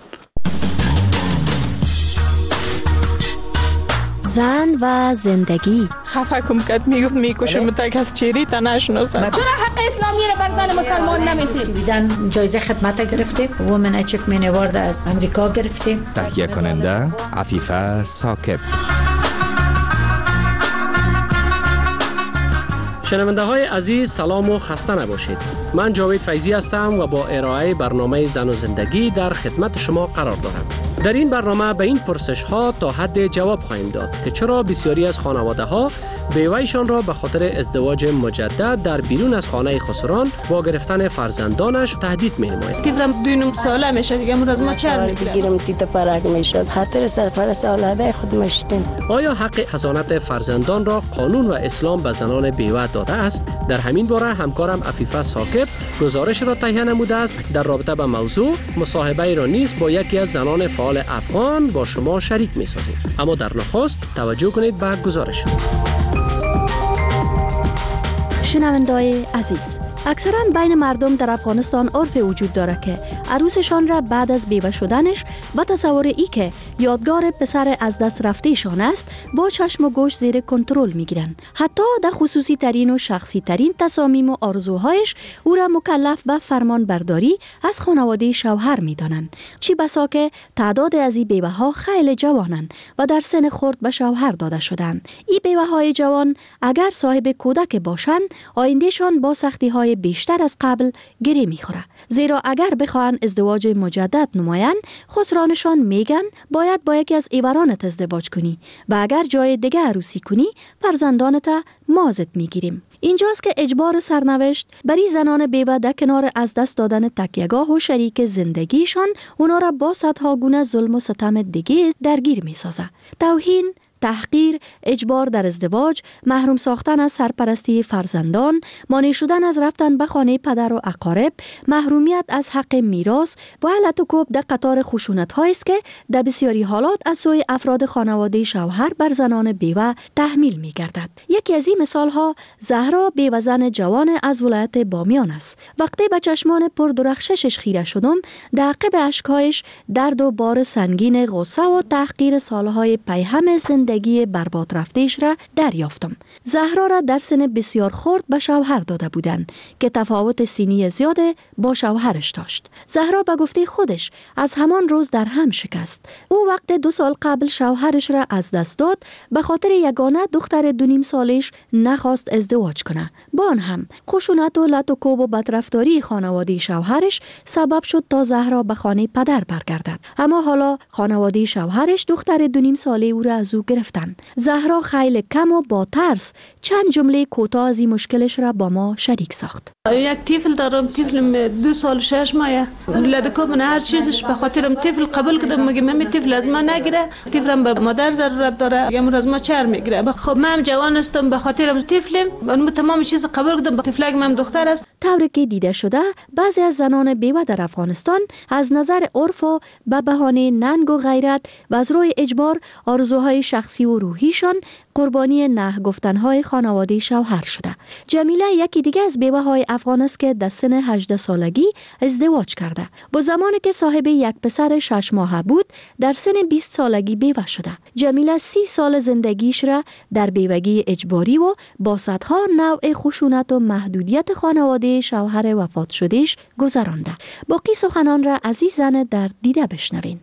زن و زندگی. خفه کم کد میگفت میکشم تا کس چیری تا نشناسم. چرا حق اسلامی رو بر زن مسلمان نمیدید؟ بیدن جایزه خدمت گرفتیم، وومن اچیومنت اوارد از امریکا گرفتیم. تهیه کننده عفیفه ثاقب. شنونده های عزیز سلام و خسته نباشید. من جاوید فیضی هستم و با ارائه برنامه زن و زندگی در خدمت شما قرار دارم. در این برنامه به این پرسش ها تا حد جواب خواهیم داد که چرا بسیاری از خانواده ها بیوه‌شان را به خاطر ازدواج مجدد در بیرون از خانه خسران با گرفتن فرزندانش تهدید می‌نماید. تیفرم 2 ساله میشه دیگه امروز ما چند میگیرم تیت پرک میشد خاطر سرپرست اولاد خود مشتیم. آیا حق حضانت فرزندان را قانون و اسلام به زنان بیوه داده است؟ در همین باره همکارم عفیفه ثاقب گزارش را تهیه نموده است. در رابطه با موضوع مصاحبه را نیز با یکی از زنان فعال افغان با شما شریک می‌سازیم. اما در نخست توجه کنید به گزارش. شنونده‌های عزیز، اکثرا بین مردم در افغانستان عرف وجود دارد که عروسشان را بعد از بیوه شدنش با تصور ای که یادگار پسر از دست رفتهشان است با چشم و گوش زیر کنترل میگیرند. حتی در خصوصی ترین و شخصی ترین تصامیم و آرزوهایش او را مکلف به فرمان برداری از خانواده شوهر میدانند. چی بسا که تعداد از این بیوه ها خیلی جوانند و در سن خرد به شوهر داده شدند. این بیوه های جوان اگر صاحب کودک باشند آیندهشان با سختی های بیشتر از قبل گره میخوره، زیرا اگر بخواهند ازدواج مجدد نمایند خسرانشان میگن باید با یکی از ایورانت ازدواج کنی و اگر جای دیگه عروسی کنی فرزندانت مازت میگیریم. اینجاست که اجبار سرنوشت بری زنان بیوه در کنار از دست دادن تکیه‌گاه و شریک زندگیشان اونا را با صدها گونه ظلم و ستم دیگه درگیر میسازه. توهین، تحقیر، اجبار در ازدواج، محروم ساختن از سرپرستی فرزندان، مانع شدن از رفتن به خانه پدر و اقارب، محرومیت از حق میراث و علت و کوب در قطار خشونت‌هایی است که در بسیاری حالات از سوی افراد خانواده شوهر بر زنان بیوه تحمیل می‌گردد. یکی از این مثال‌ها زهرا، بیوه زن جوان از ولایت بامیان است. وقتی به چشمان پر درخششش خیره شدم، در عقب اشک‌هایش درد و بار سنگین غصه و تحقیر سالهای پیهم زندگی برباد رفتهش را دریافتم. زهرا را در سن بسیار خرد به شوهر داده بودند که تفاوت سنی زیاد با شوهرش داشت. زهرا به گفته خودش از همان روز در هم شکست. او وقت 2 سال قبل شوهرش را از دست داد به خاطر یگانه دختر 2.5 سالش نخواست ازدواج کنه. با آن هم خشونت و لط و کوب و بدرفتاری خانواده شوهرش سبب شد تا زهرا به خانه پدر برگردد. اما حالا خانواده شوهرش دختر 2.5 ساله او را از او گرفتن. زهرا خیلی کم و با ترس چند جمله کوتاه از این مشکلش را با ما شریک ساخت. یک طفل دارم، طفل 2 سال و 6 ماه. لدکو من هر چیزش به خاطرم طفل قبول کردم، میگه ممی طفل از من نگیره، طفلم به مادر ضرورت داره، امروز از ما چر میگیره. خب من جوان هستم، به خاطرم طفلم، من تمام چیز قبول کردم، به طفلک من دختر است. طوری که دیده شده بعضی از زنان بیوه در افغانستان از نظر عرف و به بهانه ننگ و غیرت و از روی اجبار آرزوهای شخصی و روحیشان قربانی نه گفتنهای خانواده شوهر شده. جمیله یکی دیگه از بیوه های افغان است که در سن 18 سالگی ازدواج کرده. با زمانی که صاحب یک پسر 6 ماهه بود در سن 20 سالگی بیوه شده. جمیله 30 سال زندگیش را در بیوگی اجباری و با صدها نوع خشونت و محدودیت خانواده شوهر وفات شدهش گذرانده. باقی سخنان را از این زن در دیده بشنوین.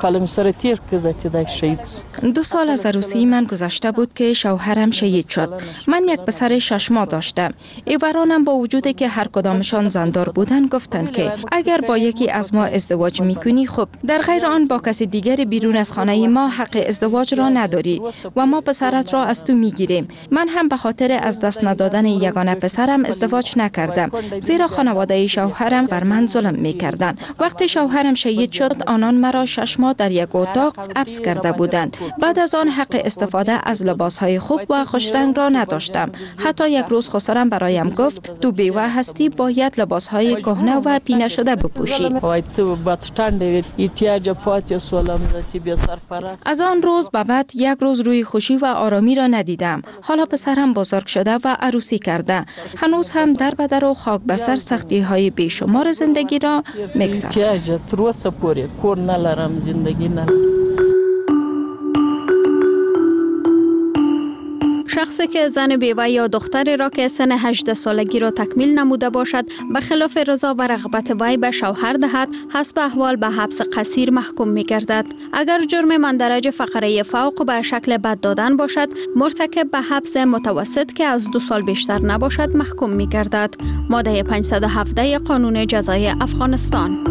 2 سال از عروسی من گذشته بود که شوهرم شهید شد. من یک پسر 6 ماه داشتم. ایورانم با وجودی که هر کدامشان زندار بودن گفتند که اگر با یکی از ما ازدواج میکنی خب، در غیر آن با کسی دیگر بیرون از خانه ما حق ازدواج را نداری و ما پسرت را از تو میگیریم. من هم به خاطر از دست ندادن یگانه پسرم ازدواج نکردم، زیرا خانواده شوهرم بر من ظلم میکردند. وقتی شوهرم شهید شد آنان مرا 6 ماه در یک اتاق حبس کرده بودند. بعد از آن حق استفاده از لباسهای خوب و خوشرنگ را نداشتم. حتی یک روز خسرم برایم گفت تو بیوه هستی، باید لباسهای کهنه و پینه شده بپوشی. از آن روز به بعد یک روز روی خوشی و آرامی را ندیدم. حالا پسرم بزرگ شده و عروسی کرده. هنوز هم در بدر و خاک بسر سختی های بیشمار زندگی را میگذرم. شخصی که زن بیوه یا دختری را که سن 18 سالگی را تکمیل نموده باشد به خلاف رضا و رغبت وی به شوهر دهد، حسب احوال به حبس قصیر محکوم می گردد. اگر جرم مندرج فقره فوق به شکل بد دادن باشد، مرتکب به حبس متوسط که از 2 سال بیشتر نباشد محکوم می گردد. ماده 517 قانون جزای افغانستان.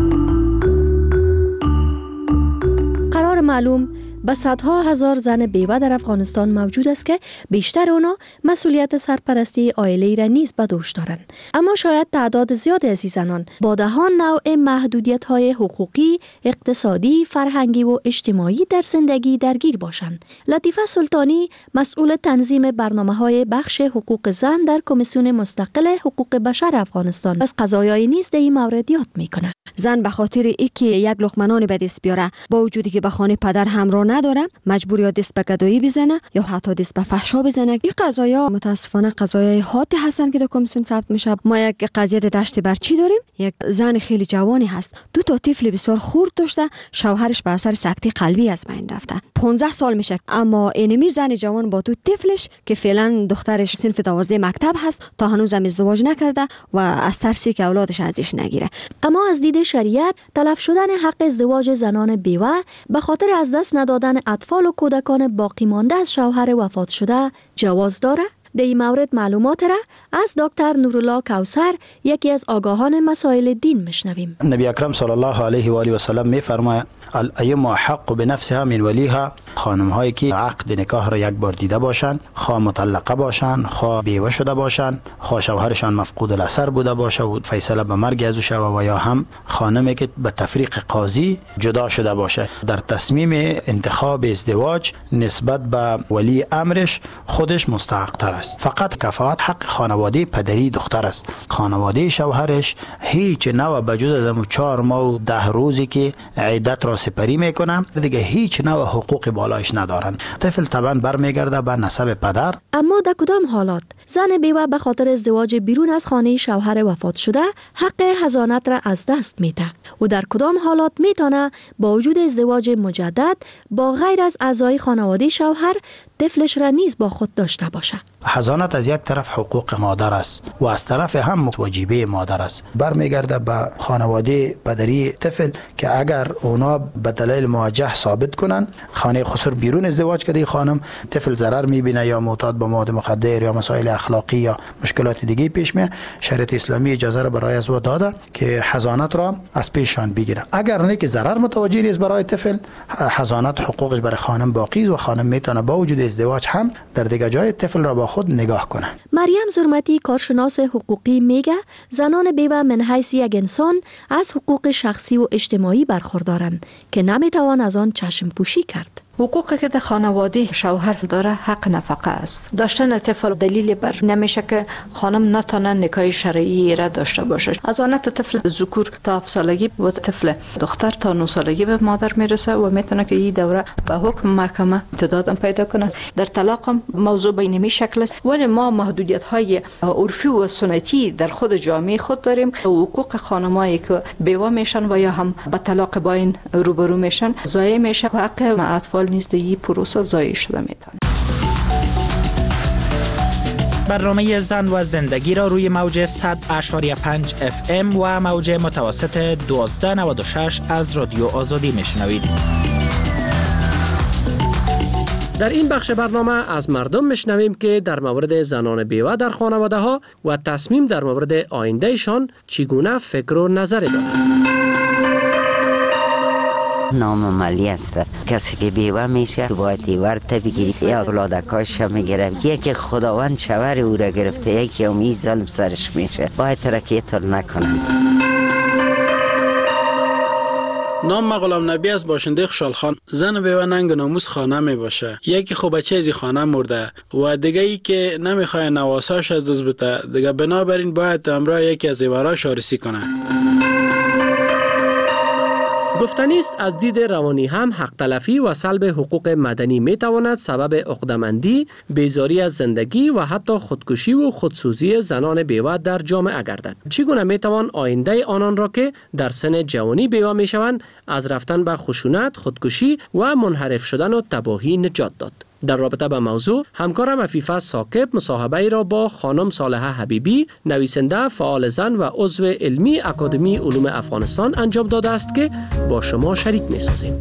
قرار معلوم به صدها هزار زن بیوه در افغانستان موجود است که بیشتر اونا مسئولیت سرپرستی عائله را نیز به دوش دارند. اما شاید تعداد زیاد از این زنان با دهان نوع محدودیت های حقوقی، اقتصادی، فرهنگی و اجتماعی در زندگی درگیر باشند. لطیفه سلطانی مسئول تنظیم برنامه‌های بخش حقوق زن در کمیسیون مستقل حقوق بشر افغانستان از قضایای نیز در این مورد یاد میکنه. زن به خاطر اینکه یک لقمه نان به دست بیاره، با وجودی که به خانه پدر همراه نداره، مجبور یا دست به گدایی بزنه یا حتی دست به فحشا بزنه. این قضایا متاسفانه قضایای حادی هستن که در کمیسیون ثبت میشه. ما یک قضیه دشت برچی داریم. یک زن خیلی جوانی هست، 2 طفل بسیار خرد داشته، شوهرش به اثر سکته قلبی از بین رفته. 15 سال میشه، اما اینمی زن جوان با 2 طفلش که فعلا دخترش صنف 12 مکتب هست، تا هنوز هم ازدواج نکرده و از ترسی که اولادش ازش نگیره. اما از دید شریعت تلف شدن حق ازدواج زنان بیوه به خاطر از دست ندادن اطفال و کودکان باقی مانده از شوهر وفات شده جواز داره؟ در این مورد معلومات را از دکتر نورالله کوثر، یکی از آگاهان مسائل دین، میشنویم. نبی اکرم صلی الله علیه و آله و سلم میفرماید الأیم حق بنفسها من ولیها. خانم هایی که عقد نکاح را یک بار دیده باشند، خواه مطلقه باشند، خواه بیوه شده باشند، خواه شوهرشان مفقود الاثر بوده باشه و فیصله به مرگ از او شوه، و یا هم خانمی که به تفریق قاضی جدا شده باشه، در تصمیم انتخاب ازدواج نسبت به ولی امرش خودش مستحق تر است. فقط کفایت حق خانواده پدری دختر است. خانواده شوهرش هیچ نوع بجز از 4 ماه و 10 روزی که عدت را سپری میکنن دیگه هیچ نوع حقوق بالایش ندارن. طفل طبعا برمیگرده به نسب پدر. اما در کدام حالات زن بیوه به خاطر ازدواج بیرون از خانه شوهر وفات شده حق حضانت را از دست میده و در کدام حالات میتونه با وجود ازدواج مجدد با غیر از اعضای خانواده شوهر طفلش را نیز با خود داشته باشه؟ حضانت از یک طرف حقوق مادر است و از طرف هم واجبه مادر است. برمیگرده به خانواده پدری طفل که اگر اونا به دلیل موجه ثابت کنن خانه خسر بیرون ازدواج کرده خانم، طفل ضرر میبینه یا معتاد به مواد مخدر یا مسائل اخلاقی یا مشکلات دیگه پیش میاد، شریعت اسلامی اجازه را برای از او داده که حضانت را از پیششان بگیره. اگر نه که ضرر متوجه نیست برای طفل، حضانت حقوقش برای خانم باقی و خانم میتونه با وجود ازدواج هم در دیگه جای طفل را با خود نگاه کنه. مریم زرمتی، کارشناس حقوقی، میگه زنان بیوه من حیث یک انسان از حقوق شخصی و اجتماعی برخوردارند که نمیتوان از آن چشم پوشی کرد. حقوقی که در خانواده شوهر داره حق نفقه است. داشتن طفل دلیل بر نمیشه که خانم نتونه نکاح شرعی را داشته باشه. از آنت طفل ذکور تا 7 سالگی و طفل دختر تا 9 سالگی به مادر میرسه و میتونه که این دوره به حکم محکمه امتداد پیدا کنه. در طلاق هم موضوع به این شکل است، ولی ما محدودیت های عرفی و سنتی در خود جامعه خود داریم. حقوق خانمایی که بیوه میشن و یا هم به طلاق باین روبرو میشن ضایع میشه و حق اطفال نیست این پروسه ضایع شده میتونه. برنامه زن و زندگی را روی موج 100.5 FM و موج متوسط 1296 از رادیو آزادی میشنوید. در این بخش برنامه از مردم میشنویم که در مورد زنان بیوه در خانواده ها و تصمیم در مورد آیندهشان چگونه فکر و نظری دارند. نامعملی است. کسی که بیوه میشه باید ورته بگیری یا اولادکاش میگیره. یکی خداوند شوهر او را گرفته، یکی امی ظلم سرش میشه. باید ترکیه نکنن. نام غلام نبی از باشنده خوشحالخان. زن بیوه ننگ و ناموس خانه می باشه. یکی خب بچه از خانه مرده و دیگه ای که نمیخواد نواساش از دست بده، دیگه بنابراین باید همراه یکی از زیوراش آرسی کنه. گفتنی است از دید روانی هم حق تلفی و سلب حقوق مدنی می تواند سبب عقده‌مندی، بیزاری از زندگی و حتی خودکشی و خودسوزی زنان بیوه در جامعه گردد. چگونه می توان آینده آنان را که در سن جوانی بیوه می شوند از رفتن به خشونت، خودکشی و منحرف شدن و تباهی نجات داد؟ در رابطه با موضوع همکارم عفیفه ثاقب مصاحبه ای را با خانم صالحه حبیبی نویسنده، فعال زن و عضو علمی اکادمی علوم افغانستان انجام داده است که با شما شریک می‌سازیم.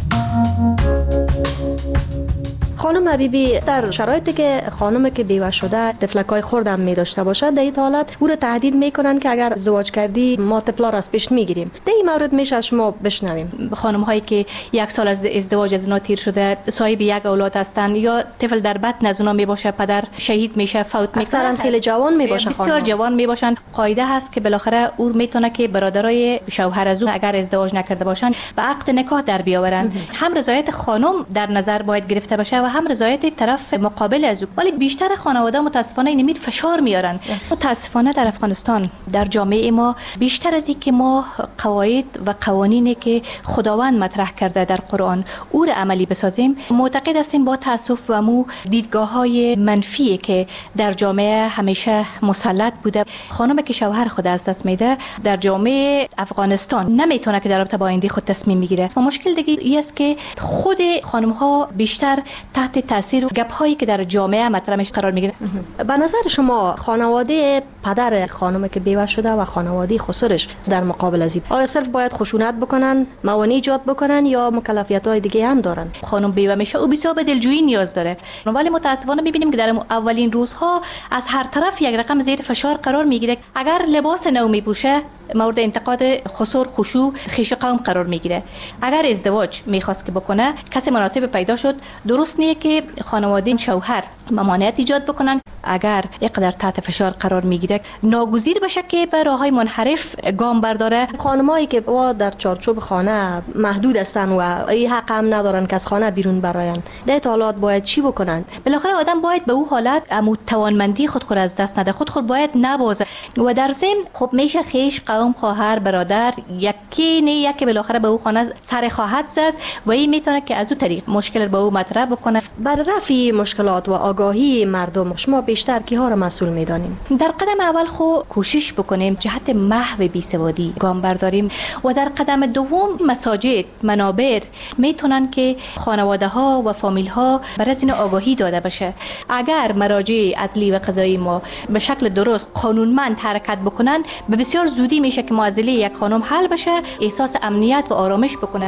خانم حبیبی، در شرایطی که خانمی که بیوه شده طفلکای خردم می داشته باشد، در این حالت او را تهدید میکنن که اگر ازدواج کردی ما طفلا را از پیش میگیریم. در این مورد میشه از شما بشنویم. خانم هایی که 1 سال از ازدواج از اونا تیر شده، صاحب یک اولاد هستند یا طفل در بطن از اونا می باشه، پدر شهید میشه، فوت میکنه، اکثرا خیلی جوان می باشه، بسیار جوان می باشن. قاعده هست که بالاخره او میتونه که برادرای شوهر از اون اگر ازدواج نکرده باشن به عقد نکاح در بیاورن. هم رضایت خانم در نظر باید گرفته باشه و هم رضایت طرف مقابل از او. ولی بیشتر خانواده متاسفانه اینمید فشار میارن. متاسفانه در افغانستان در جامعه ما بیشتر از این که ما قواعد و قوانینی که خداوند مطرح کرده در قرآن او را عملی بسازیم، معتقد هستیم با تاسف و مو دیدگاه‌های منفی که در جامعه همیشه مسلط بوده. خانمی که شوهر خود از دست میده در جامعه افغانستان نمیتونه که در رابطه با آینده خود تصمیم میگیره. و مشکل دیگه این است که خود خانم ها بیشتر تحت تاثیر گپ هایی که در جامعه مطرح میشه قرار میگیره. به نظر شما خانواده پدر خانمی که بیوه شده و خانواده خسرش در مقابل از این آیا صرف باید خشونت بکنن، موانع ایجاد بکنن یا مکلفیت های دیگه هم دارن؟ خانم بیوه میشه او بسیار به دلجویی نیاز داره، ولی متاسفانه میبینیم که در اولین روزها از هر طرف یک رقم زیر فشار قرار میگیره. اگر لباس نو میپوشه مورد انتقاد خسور، خشوع، خیش قوم قرار میگیره. اگر ازدواج میخواست که بکنه کسی مناسب پیدا شد، درست نیه که خانواده شوهر ممانعت ایجاد بکنن. اگر اینقدر تحت فشار قرار میگیره ناگزیر بشه که به راههای منحرف گام برداره. خانمایی که در چارچوب خانه محدود هستن و این حق هم ندارن که از خانه بیرون براین، در حالات باید چی بکنن؟ بالاخره آدم باید به او حالت توانمندی خود از دست نده، خود باید نبازه و در ضمن خب میشه خیش قوم، خواهر، برادر یکی نه یکی بالاخره به او خانه سر خواهد زد و این میتونه که از او طریق مشکل به او مطرح بکنه. بر رفع مشکلات و آگاهی مردم شما بیشتر کیها را مسئول میدانیم؟ در قدم اول کوشش بکنیم جهت محو بیسوادی گام برداریم و در قدم دوم مساجد، منابر میتونن که خانواده ها و فامیل ها بر از این آگاهی داده بشه. اگر مراجع عدلی و قضایی ما به شکل درست قانونمند حرکت بکنن به بسیار زودی میشه که معضله یک خانم حل بشه، احساس امنیت و آرامش بکنه.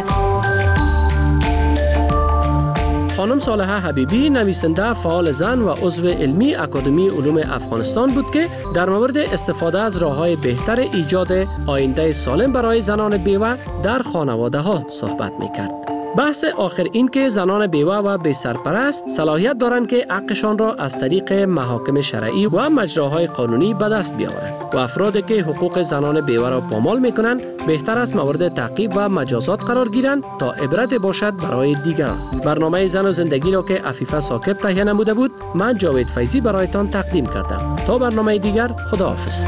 خانم صالحه حبیبی نویسنده، فعال زن و عضو علمی اکادمی علوم افغانستان بود که در مورد استفاده از راه‌های بهتر ایجاد آینده سالم برای زنان بیوه در خانواده ها صحبت می‌کرد. بحث آخر این که زنان بیوه و بی سرپرست صلاحیت دارند که حقشان را از طریق محاکم شرعی و مجراهای قانونی به دست بیاورند و افرادی که حقوق زنان بیوه را پامال میکنند بهتر است مورد تعقیب و مجازات قرار گیرند تا عبرت باشد برای دیگران. برنامه زن و زندگی را که عفیفه ثاقب تهیه نموده بود، من جاوید فیضی برایتان تقدیم کردم. تا برنامه دیگر، خداحافظ.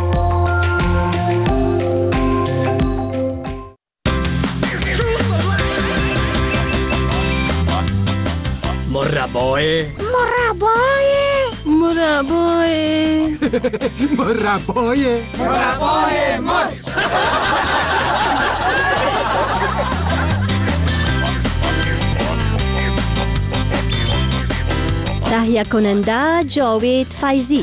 مربای مرد. تهیه کننده جاوید فیضی.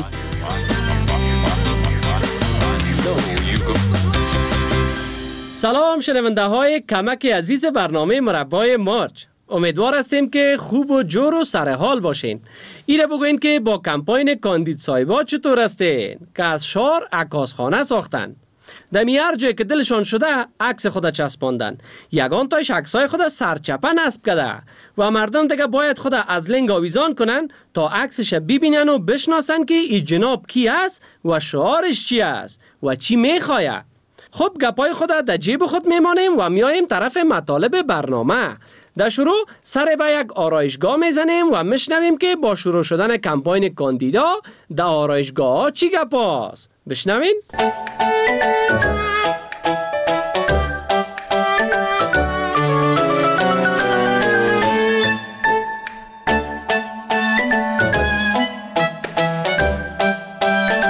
سلام شنونده های کمک عزیز برنامه مربای مارچ. امیدوار هستیم که خوب و جور و سرحال باشین. ایره بگوین که با کمپاین کاندید صاحبا چطور هستین که از شهر عکاسخانه ساختن. دمی هر جای که دلشان شده عکس خود چسباندن. یگان تایش عکسای خود سرچپه نصب کرده و مردم دیگه باید خود از لنگ آویزان کنن تا عکسش ببینن و بشناسن که این جناب کی است و شعارش چی است و چی میخواه. خب گپای خود در جیب خود میمانیم و میاییم طرف مطالب برنامه. در شروع سر به یک آرایشگاه میزنیم و میشنویم که با شروع شدن کمپاین کاندیدا در آرایشگاه ها چی گپاست. بشنوین؟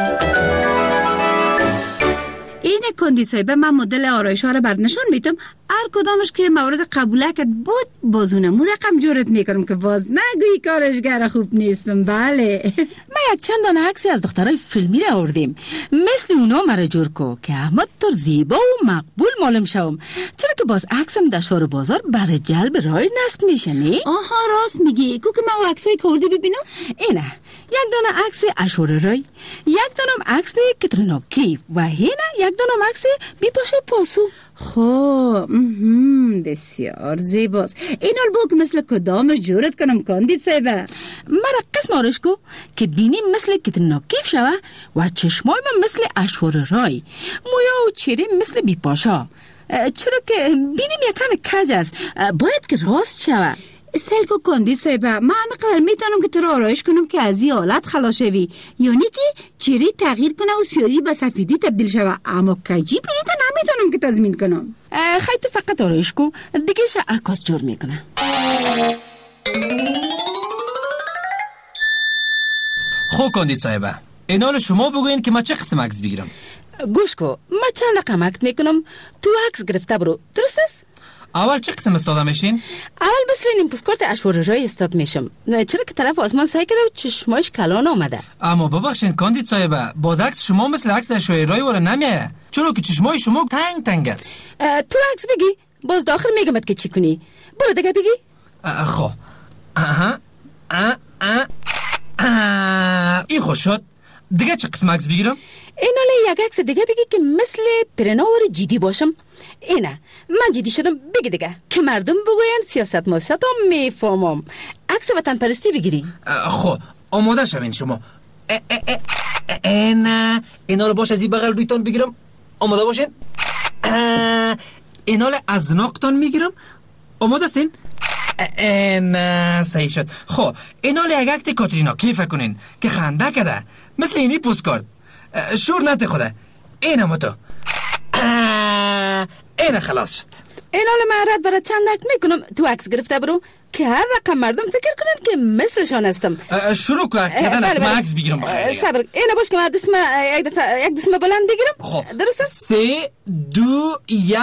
کاندید صاحبه، من مدل آرایش ها رو بر نشان میتم. هر کدامش که مورد قبولکت بود بازونه مو رقم جورت میکنم که باز نگویی کارشگر خوب نیستم. بله ما یک چند دانه عکسی از دخترای فیلمی را آوردیم، مثل اونا مرا جور کو که احمد تر زیبا و مقبول معلوم شوم. چرا که باز عکسم در شور بازار برای جلب رای نصب میشه نه؟ آها راست میگی. کو که ما عکسای کردی ببینم. اینه یک دانه عکس اشور رای، یک دانه عکس کترنا کیف و هینه یک دانه عکس بی پاشو پاسو. خب بسیار زیباست. این حال بو که مثل کدامش جورت کنم کاندید صاحبه؟ مرا قسم آرش کو که بینی مثل کترنا کیف شوه و چشمای من مثل اشور رای، مویا و چهره مثل بی پاشا. چرا که بینیم یک کم کج است، باید که راست شوه. سلکو کندی صاحبه، من همه میتونم که تو را آرایش کنم که از این حالت خلاص شوی، یعنی که چهره تغییر کنه و سیاهی به سفیدی تبدیل شوه، اما کجی پینیتا نمیتونم که تضمین کنم. خیلی تو فقط آرایش کن دیگه شه عکاس جور میکنه. خوب کندید صاحبه، این حال شما بگوین که ما چه قسم عکس بگیرم. گوش کو، ما چند رقم عکس میکنم، تو عکس گرفته برو، درست است؟ اول چه قسم استاده میشین؟ اول مثل این پوسکارت اشور رای استاد میشم، چرا که طرف آسمان سعی کرده و چشماش کلان آمده. اما ببخشین کاندید صاحبه، باز عکس شما مثل عکس اشور رای وره نمیایه، چرا که چشمای شما تنگ است. تو عکس بگی، باز داخل میگمت که چی کنی. برو دیگه بگی. خب این خوش شد. دیگه چه قسم عکس بگیرم؟ این حالا یک عکس دیگه بگی که مثل پرناور جدی باشم. اینه من جدی شدم، بگی دیگه که مردم بگوین سیاست ماسیات هم میفهمم. عکس وطن پرستی بگیری. خب آماده شوین شما. این حالا باش از این بغل رویتان بگیرم. آماده باشین. این حالا از ناقتان میگیرم. آماده استین؟ صحیح شد. خب این حالا یک عکس کاترینا کیف کنین که خنده کده مثل اینی پوسکارت. شور نته خوده. این هم تو. این خلاص شد. این حال معرض برای چند عکس میکنم، تو عکس گرفته برو که هر رقم مردم فکر کنن که مثلشان هستم. شروع کردن ما عکس بگیرم بخیر. صبر اینه باش که من یک دسمه بلند بگیرم. خب درسته؟ 3 2 1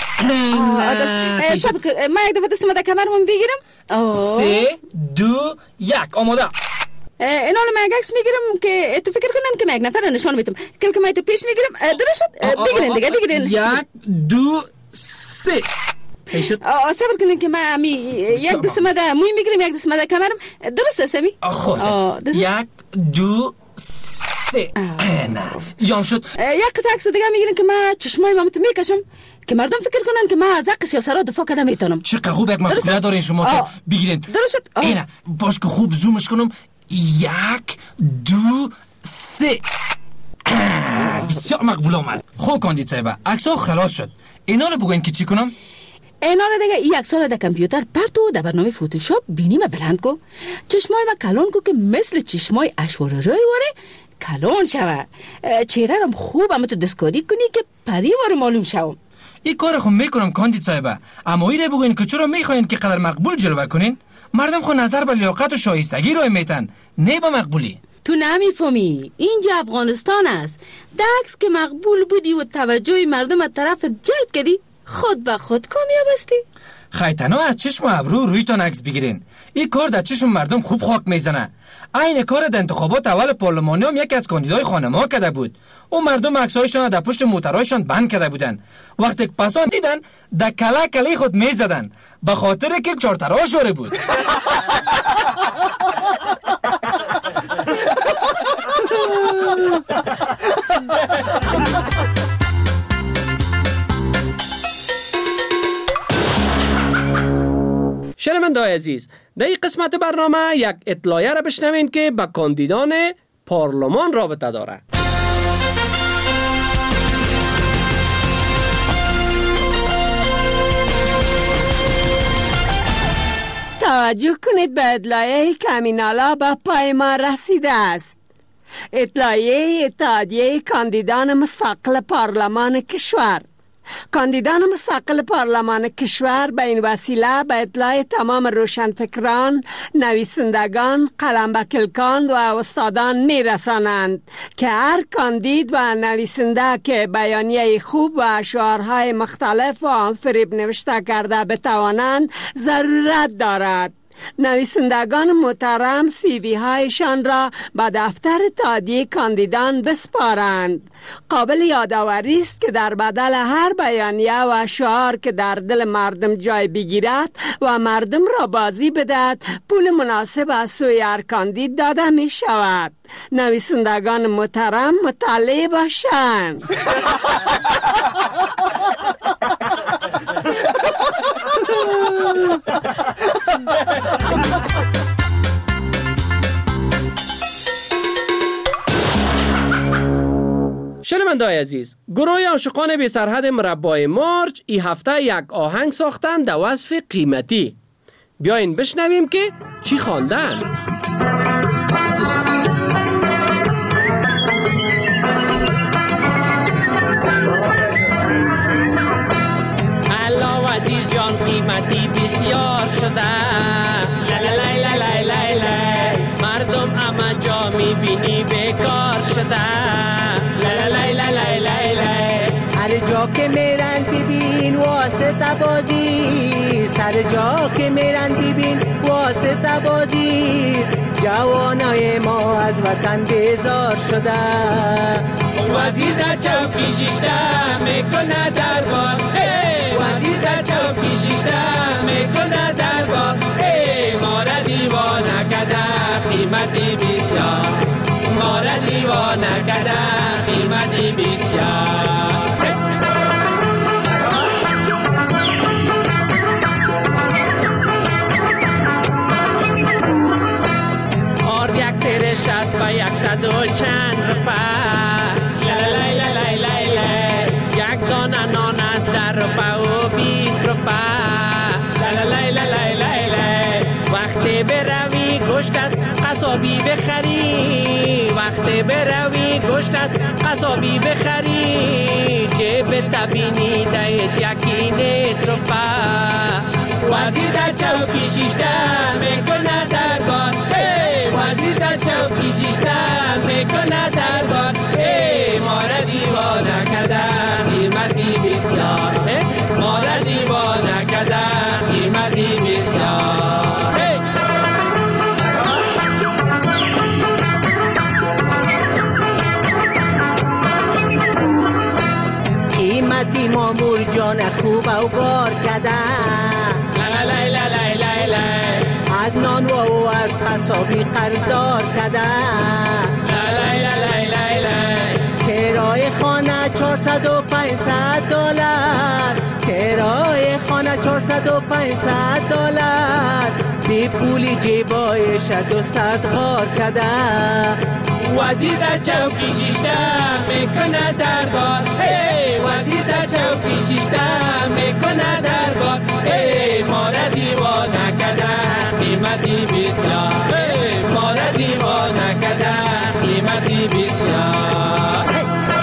صبر من یک دفعه دسمه در کمرم بگیرم. 3 2 1 آماده. این حال من عکس میگیرم که تو فکر کنن که من یک نفر نشان میدم. کل که من تو پیش میگیرم. درست شد؟ بگیرین دیگه بگیرین. 1 2 3 صحیح شد. صبر کنین که من یک دسمه در موی میگیرم، یک دسمه در کمرم. درسته سمی؟ خب 1 2 3 نه یام شد. یک قطعه عکس دیگه میگیرم که من چشمای مامتو میکشم که مردم فکر کنن که من از حق سیاسرا دفاع کردم میتونم. چقدر خوب یک مفکوره دارین شما. بگیرین. درست شد. اینه باش که خوب زومش کنم. 1 2 3 بسیار مقبول آمد. خوب کاندید صاحبه، عکس‌ها خلاص شد. اینا رو بگوین که چی کنم؟ اینا رو دیگه این عکس‌ها رو در کامپیوتر پرتو در برنامه فتوشاپ بینیم بلند کو. چشمای و کلان کو که مثل چشمای اشوار رای وره کلان شوه. چهره رو خوب اما تو دستکاری کنی که پری وره معلوم شوم. این کار خود میکنم کاندید صاحبه، اما این رو بگوین که چرا میخواین که قدر مقبول جلوه کنین؟ مردم خود نظر به لیاقت و شایستگی رو میتن، نه به مقبولی. تو نمیفهمی، اینجا افغانستان است. دکس که مقبول بودی و توجه مردم از طرف جلب کردی، خود به خود کامیاب هستی. خیتنا از چشم و ابرو رویتان عکس بگیرین. این کار در چشم مردم خوب خاک میزنه. این کار در انتخابات اول پارلمانی هم یکی از کاندیدای خانم‌ها کرده بود. و مردم عکسایشان در پشت موترایشان بند کرده بودن. وقتی پسان دیدن در کله خود میزدن به خاطر که چارتراش وره بود. شنونده‌های عزیز، در این قسمت برنامه یک اطلاعیه را بشنوین که به کاندیدان پارلمان رابطه داره. توجه کنید به اطلاعیه‌ای که همین‌حالا به پای ما رسیده است. اطلاعیه اتحادیه کاندیدان مستقل پارلمان کشور کاندیدان مستقل پارلمان کشور به این وسیله به اطلاع تمام روشنفکران، نویسندگان، قلمبکلکان و استادان میرسانند که هر کاندید و نویسنده که بیانیه خوب و شعارهای مختلف و آنفریب نوشته کرده بتوانند ضرورت دارد. نویسندگان محترم CV هایشان را به دفتر تادیه کاندیدان بسپارند. قابل یادآوری است که در بدل هر بیانیه و شعار که در دل مردم جای بگیرد و مردم را بازی بدهد، پول مناسب از سوی هر کاندید داده می شود. نویسندگان محترم مطلع باشند. شنونده‌های عزیز، گروه عاشقان بی سرحد مربای مارچ این هفته یک آهنگ ساختن در وصف قیمتی. بیاین بشنویم که چی خواندن. الا وزیر جان قیمتی بسیار شده، لای لای لای لای لای، مردم اما جا میبینی بیکار شده، لای لای لای لای لای، هر جا که میرن ببین واسطه بازی، سر جا که میرن ببین واسطه بازی، جوانای ما از وطن بیزار شده. وزیر در چوکی شیشته میکنه دربار، وزیر در چوکی شیشته میکنه دربار، ما را دیوانه کده قیمتی بسیار، ما را دیوانه کده قیمتی بسیار. آرد یک سرش است با 100 و چند روپه، لای لای لای لای لای، یک دانه نان است در روپه و 20 روپه، لای لای لای لای لای، وقتی بروی گوشت از قصابی بخری، وقتی بروی گوشت از قصابی بخری، جیب تبینی دایش یکی نیست روپه، وزیر در چوکی شیشته میکنه دربار، وزیر در چوکی شیشته میکنه دربار، ما را دیوانه کده قیمتی بسیار، ما را دیوانه کده قیمتی بسیار. قیمتی مامور جان خوب او گار کده، لای لای لای لای لای، از نان و از قصابی قرضدار کده، لای لای لای لای، کرای خانه 400 و 500 دلار، کرای خانه 400 و 500 دلار، بی پولی جیبایش 200 غار کده. وزیر در چوکی شیشته میکنه دربار، وزیر در چوکی شیشته میکنه دربار، ما را دیوانه کده قیمتی بسیار، ما را دیوانه کده قیمتی بسیار.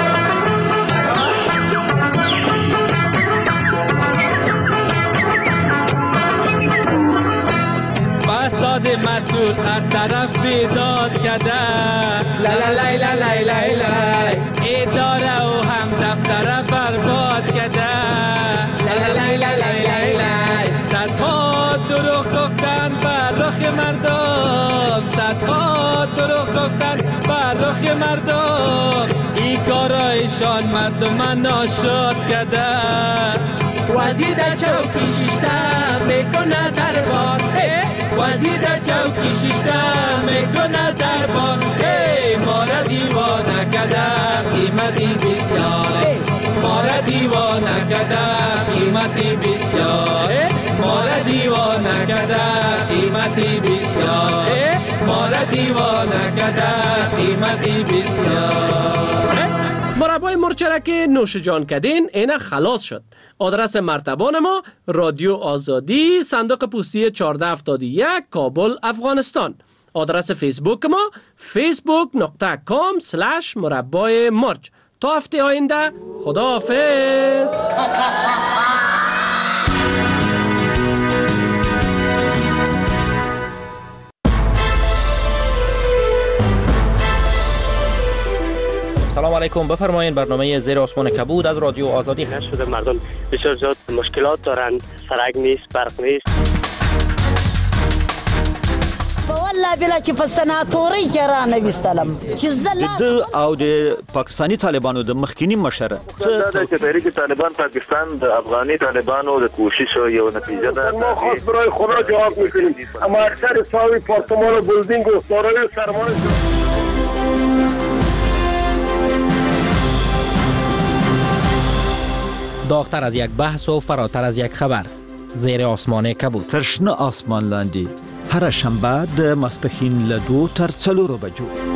فساد مسئول هر طرف بیداد کده، لای لای لای لای لای، اداره و هم دفتر برباد کده، لای لای لای لای لای، صدها دروغ گفتن بر رخ مردم، صدها دروغ گفتن بر رخ مردم، این کارایشان مردم ناشاد کده. وزیر در چوکی شیشته میکنه دربار، وزیر در چوکی شیشته میکنه دربار، ما را دیوانه کده قیمتی بسیار، ما را دیوانه کده قیمتی بسیار، ما را دیوانه کده قیمتی بسیار، ما را دیوانه کده قیمتی بسیار. مربای مرچ که نوش جان کردین اینا خلاص شد. آدرس مرتبان ما رادیو آزادی، صندوق پستی 1471 کابل افغانستان. آدرس فیسبوک ما facebook.com/مربای مرچ. تا هفته آینده خداحافظ. سلام علیکم، بفرمایید. برنامه زیر آسمان کبود از رادیو آزادی هست. شده مردم بسیار زیاد مشکلات دارند، سرک نیست، برق نیست. والله بلا چې په سناتوري کې را نویستلم چې د او د پاکستانی طالبانو د مخکینی مشر څه چې تحریک طالبان پاکستان د افغاني طالبانو د کوشش یو نتیجه ده. ما خاص برای خدا جواب میکنیم، اما اکثر ساوی پارتمان و بلدینگ و دارای سرمایه داغتر از یک بحث و فراتر از یک خبر. زیر آسمان کبود. ترشنه آسمان لاندی هر شنبه د ماسپښین له 2 تر 4 بجو.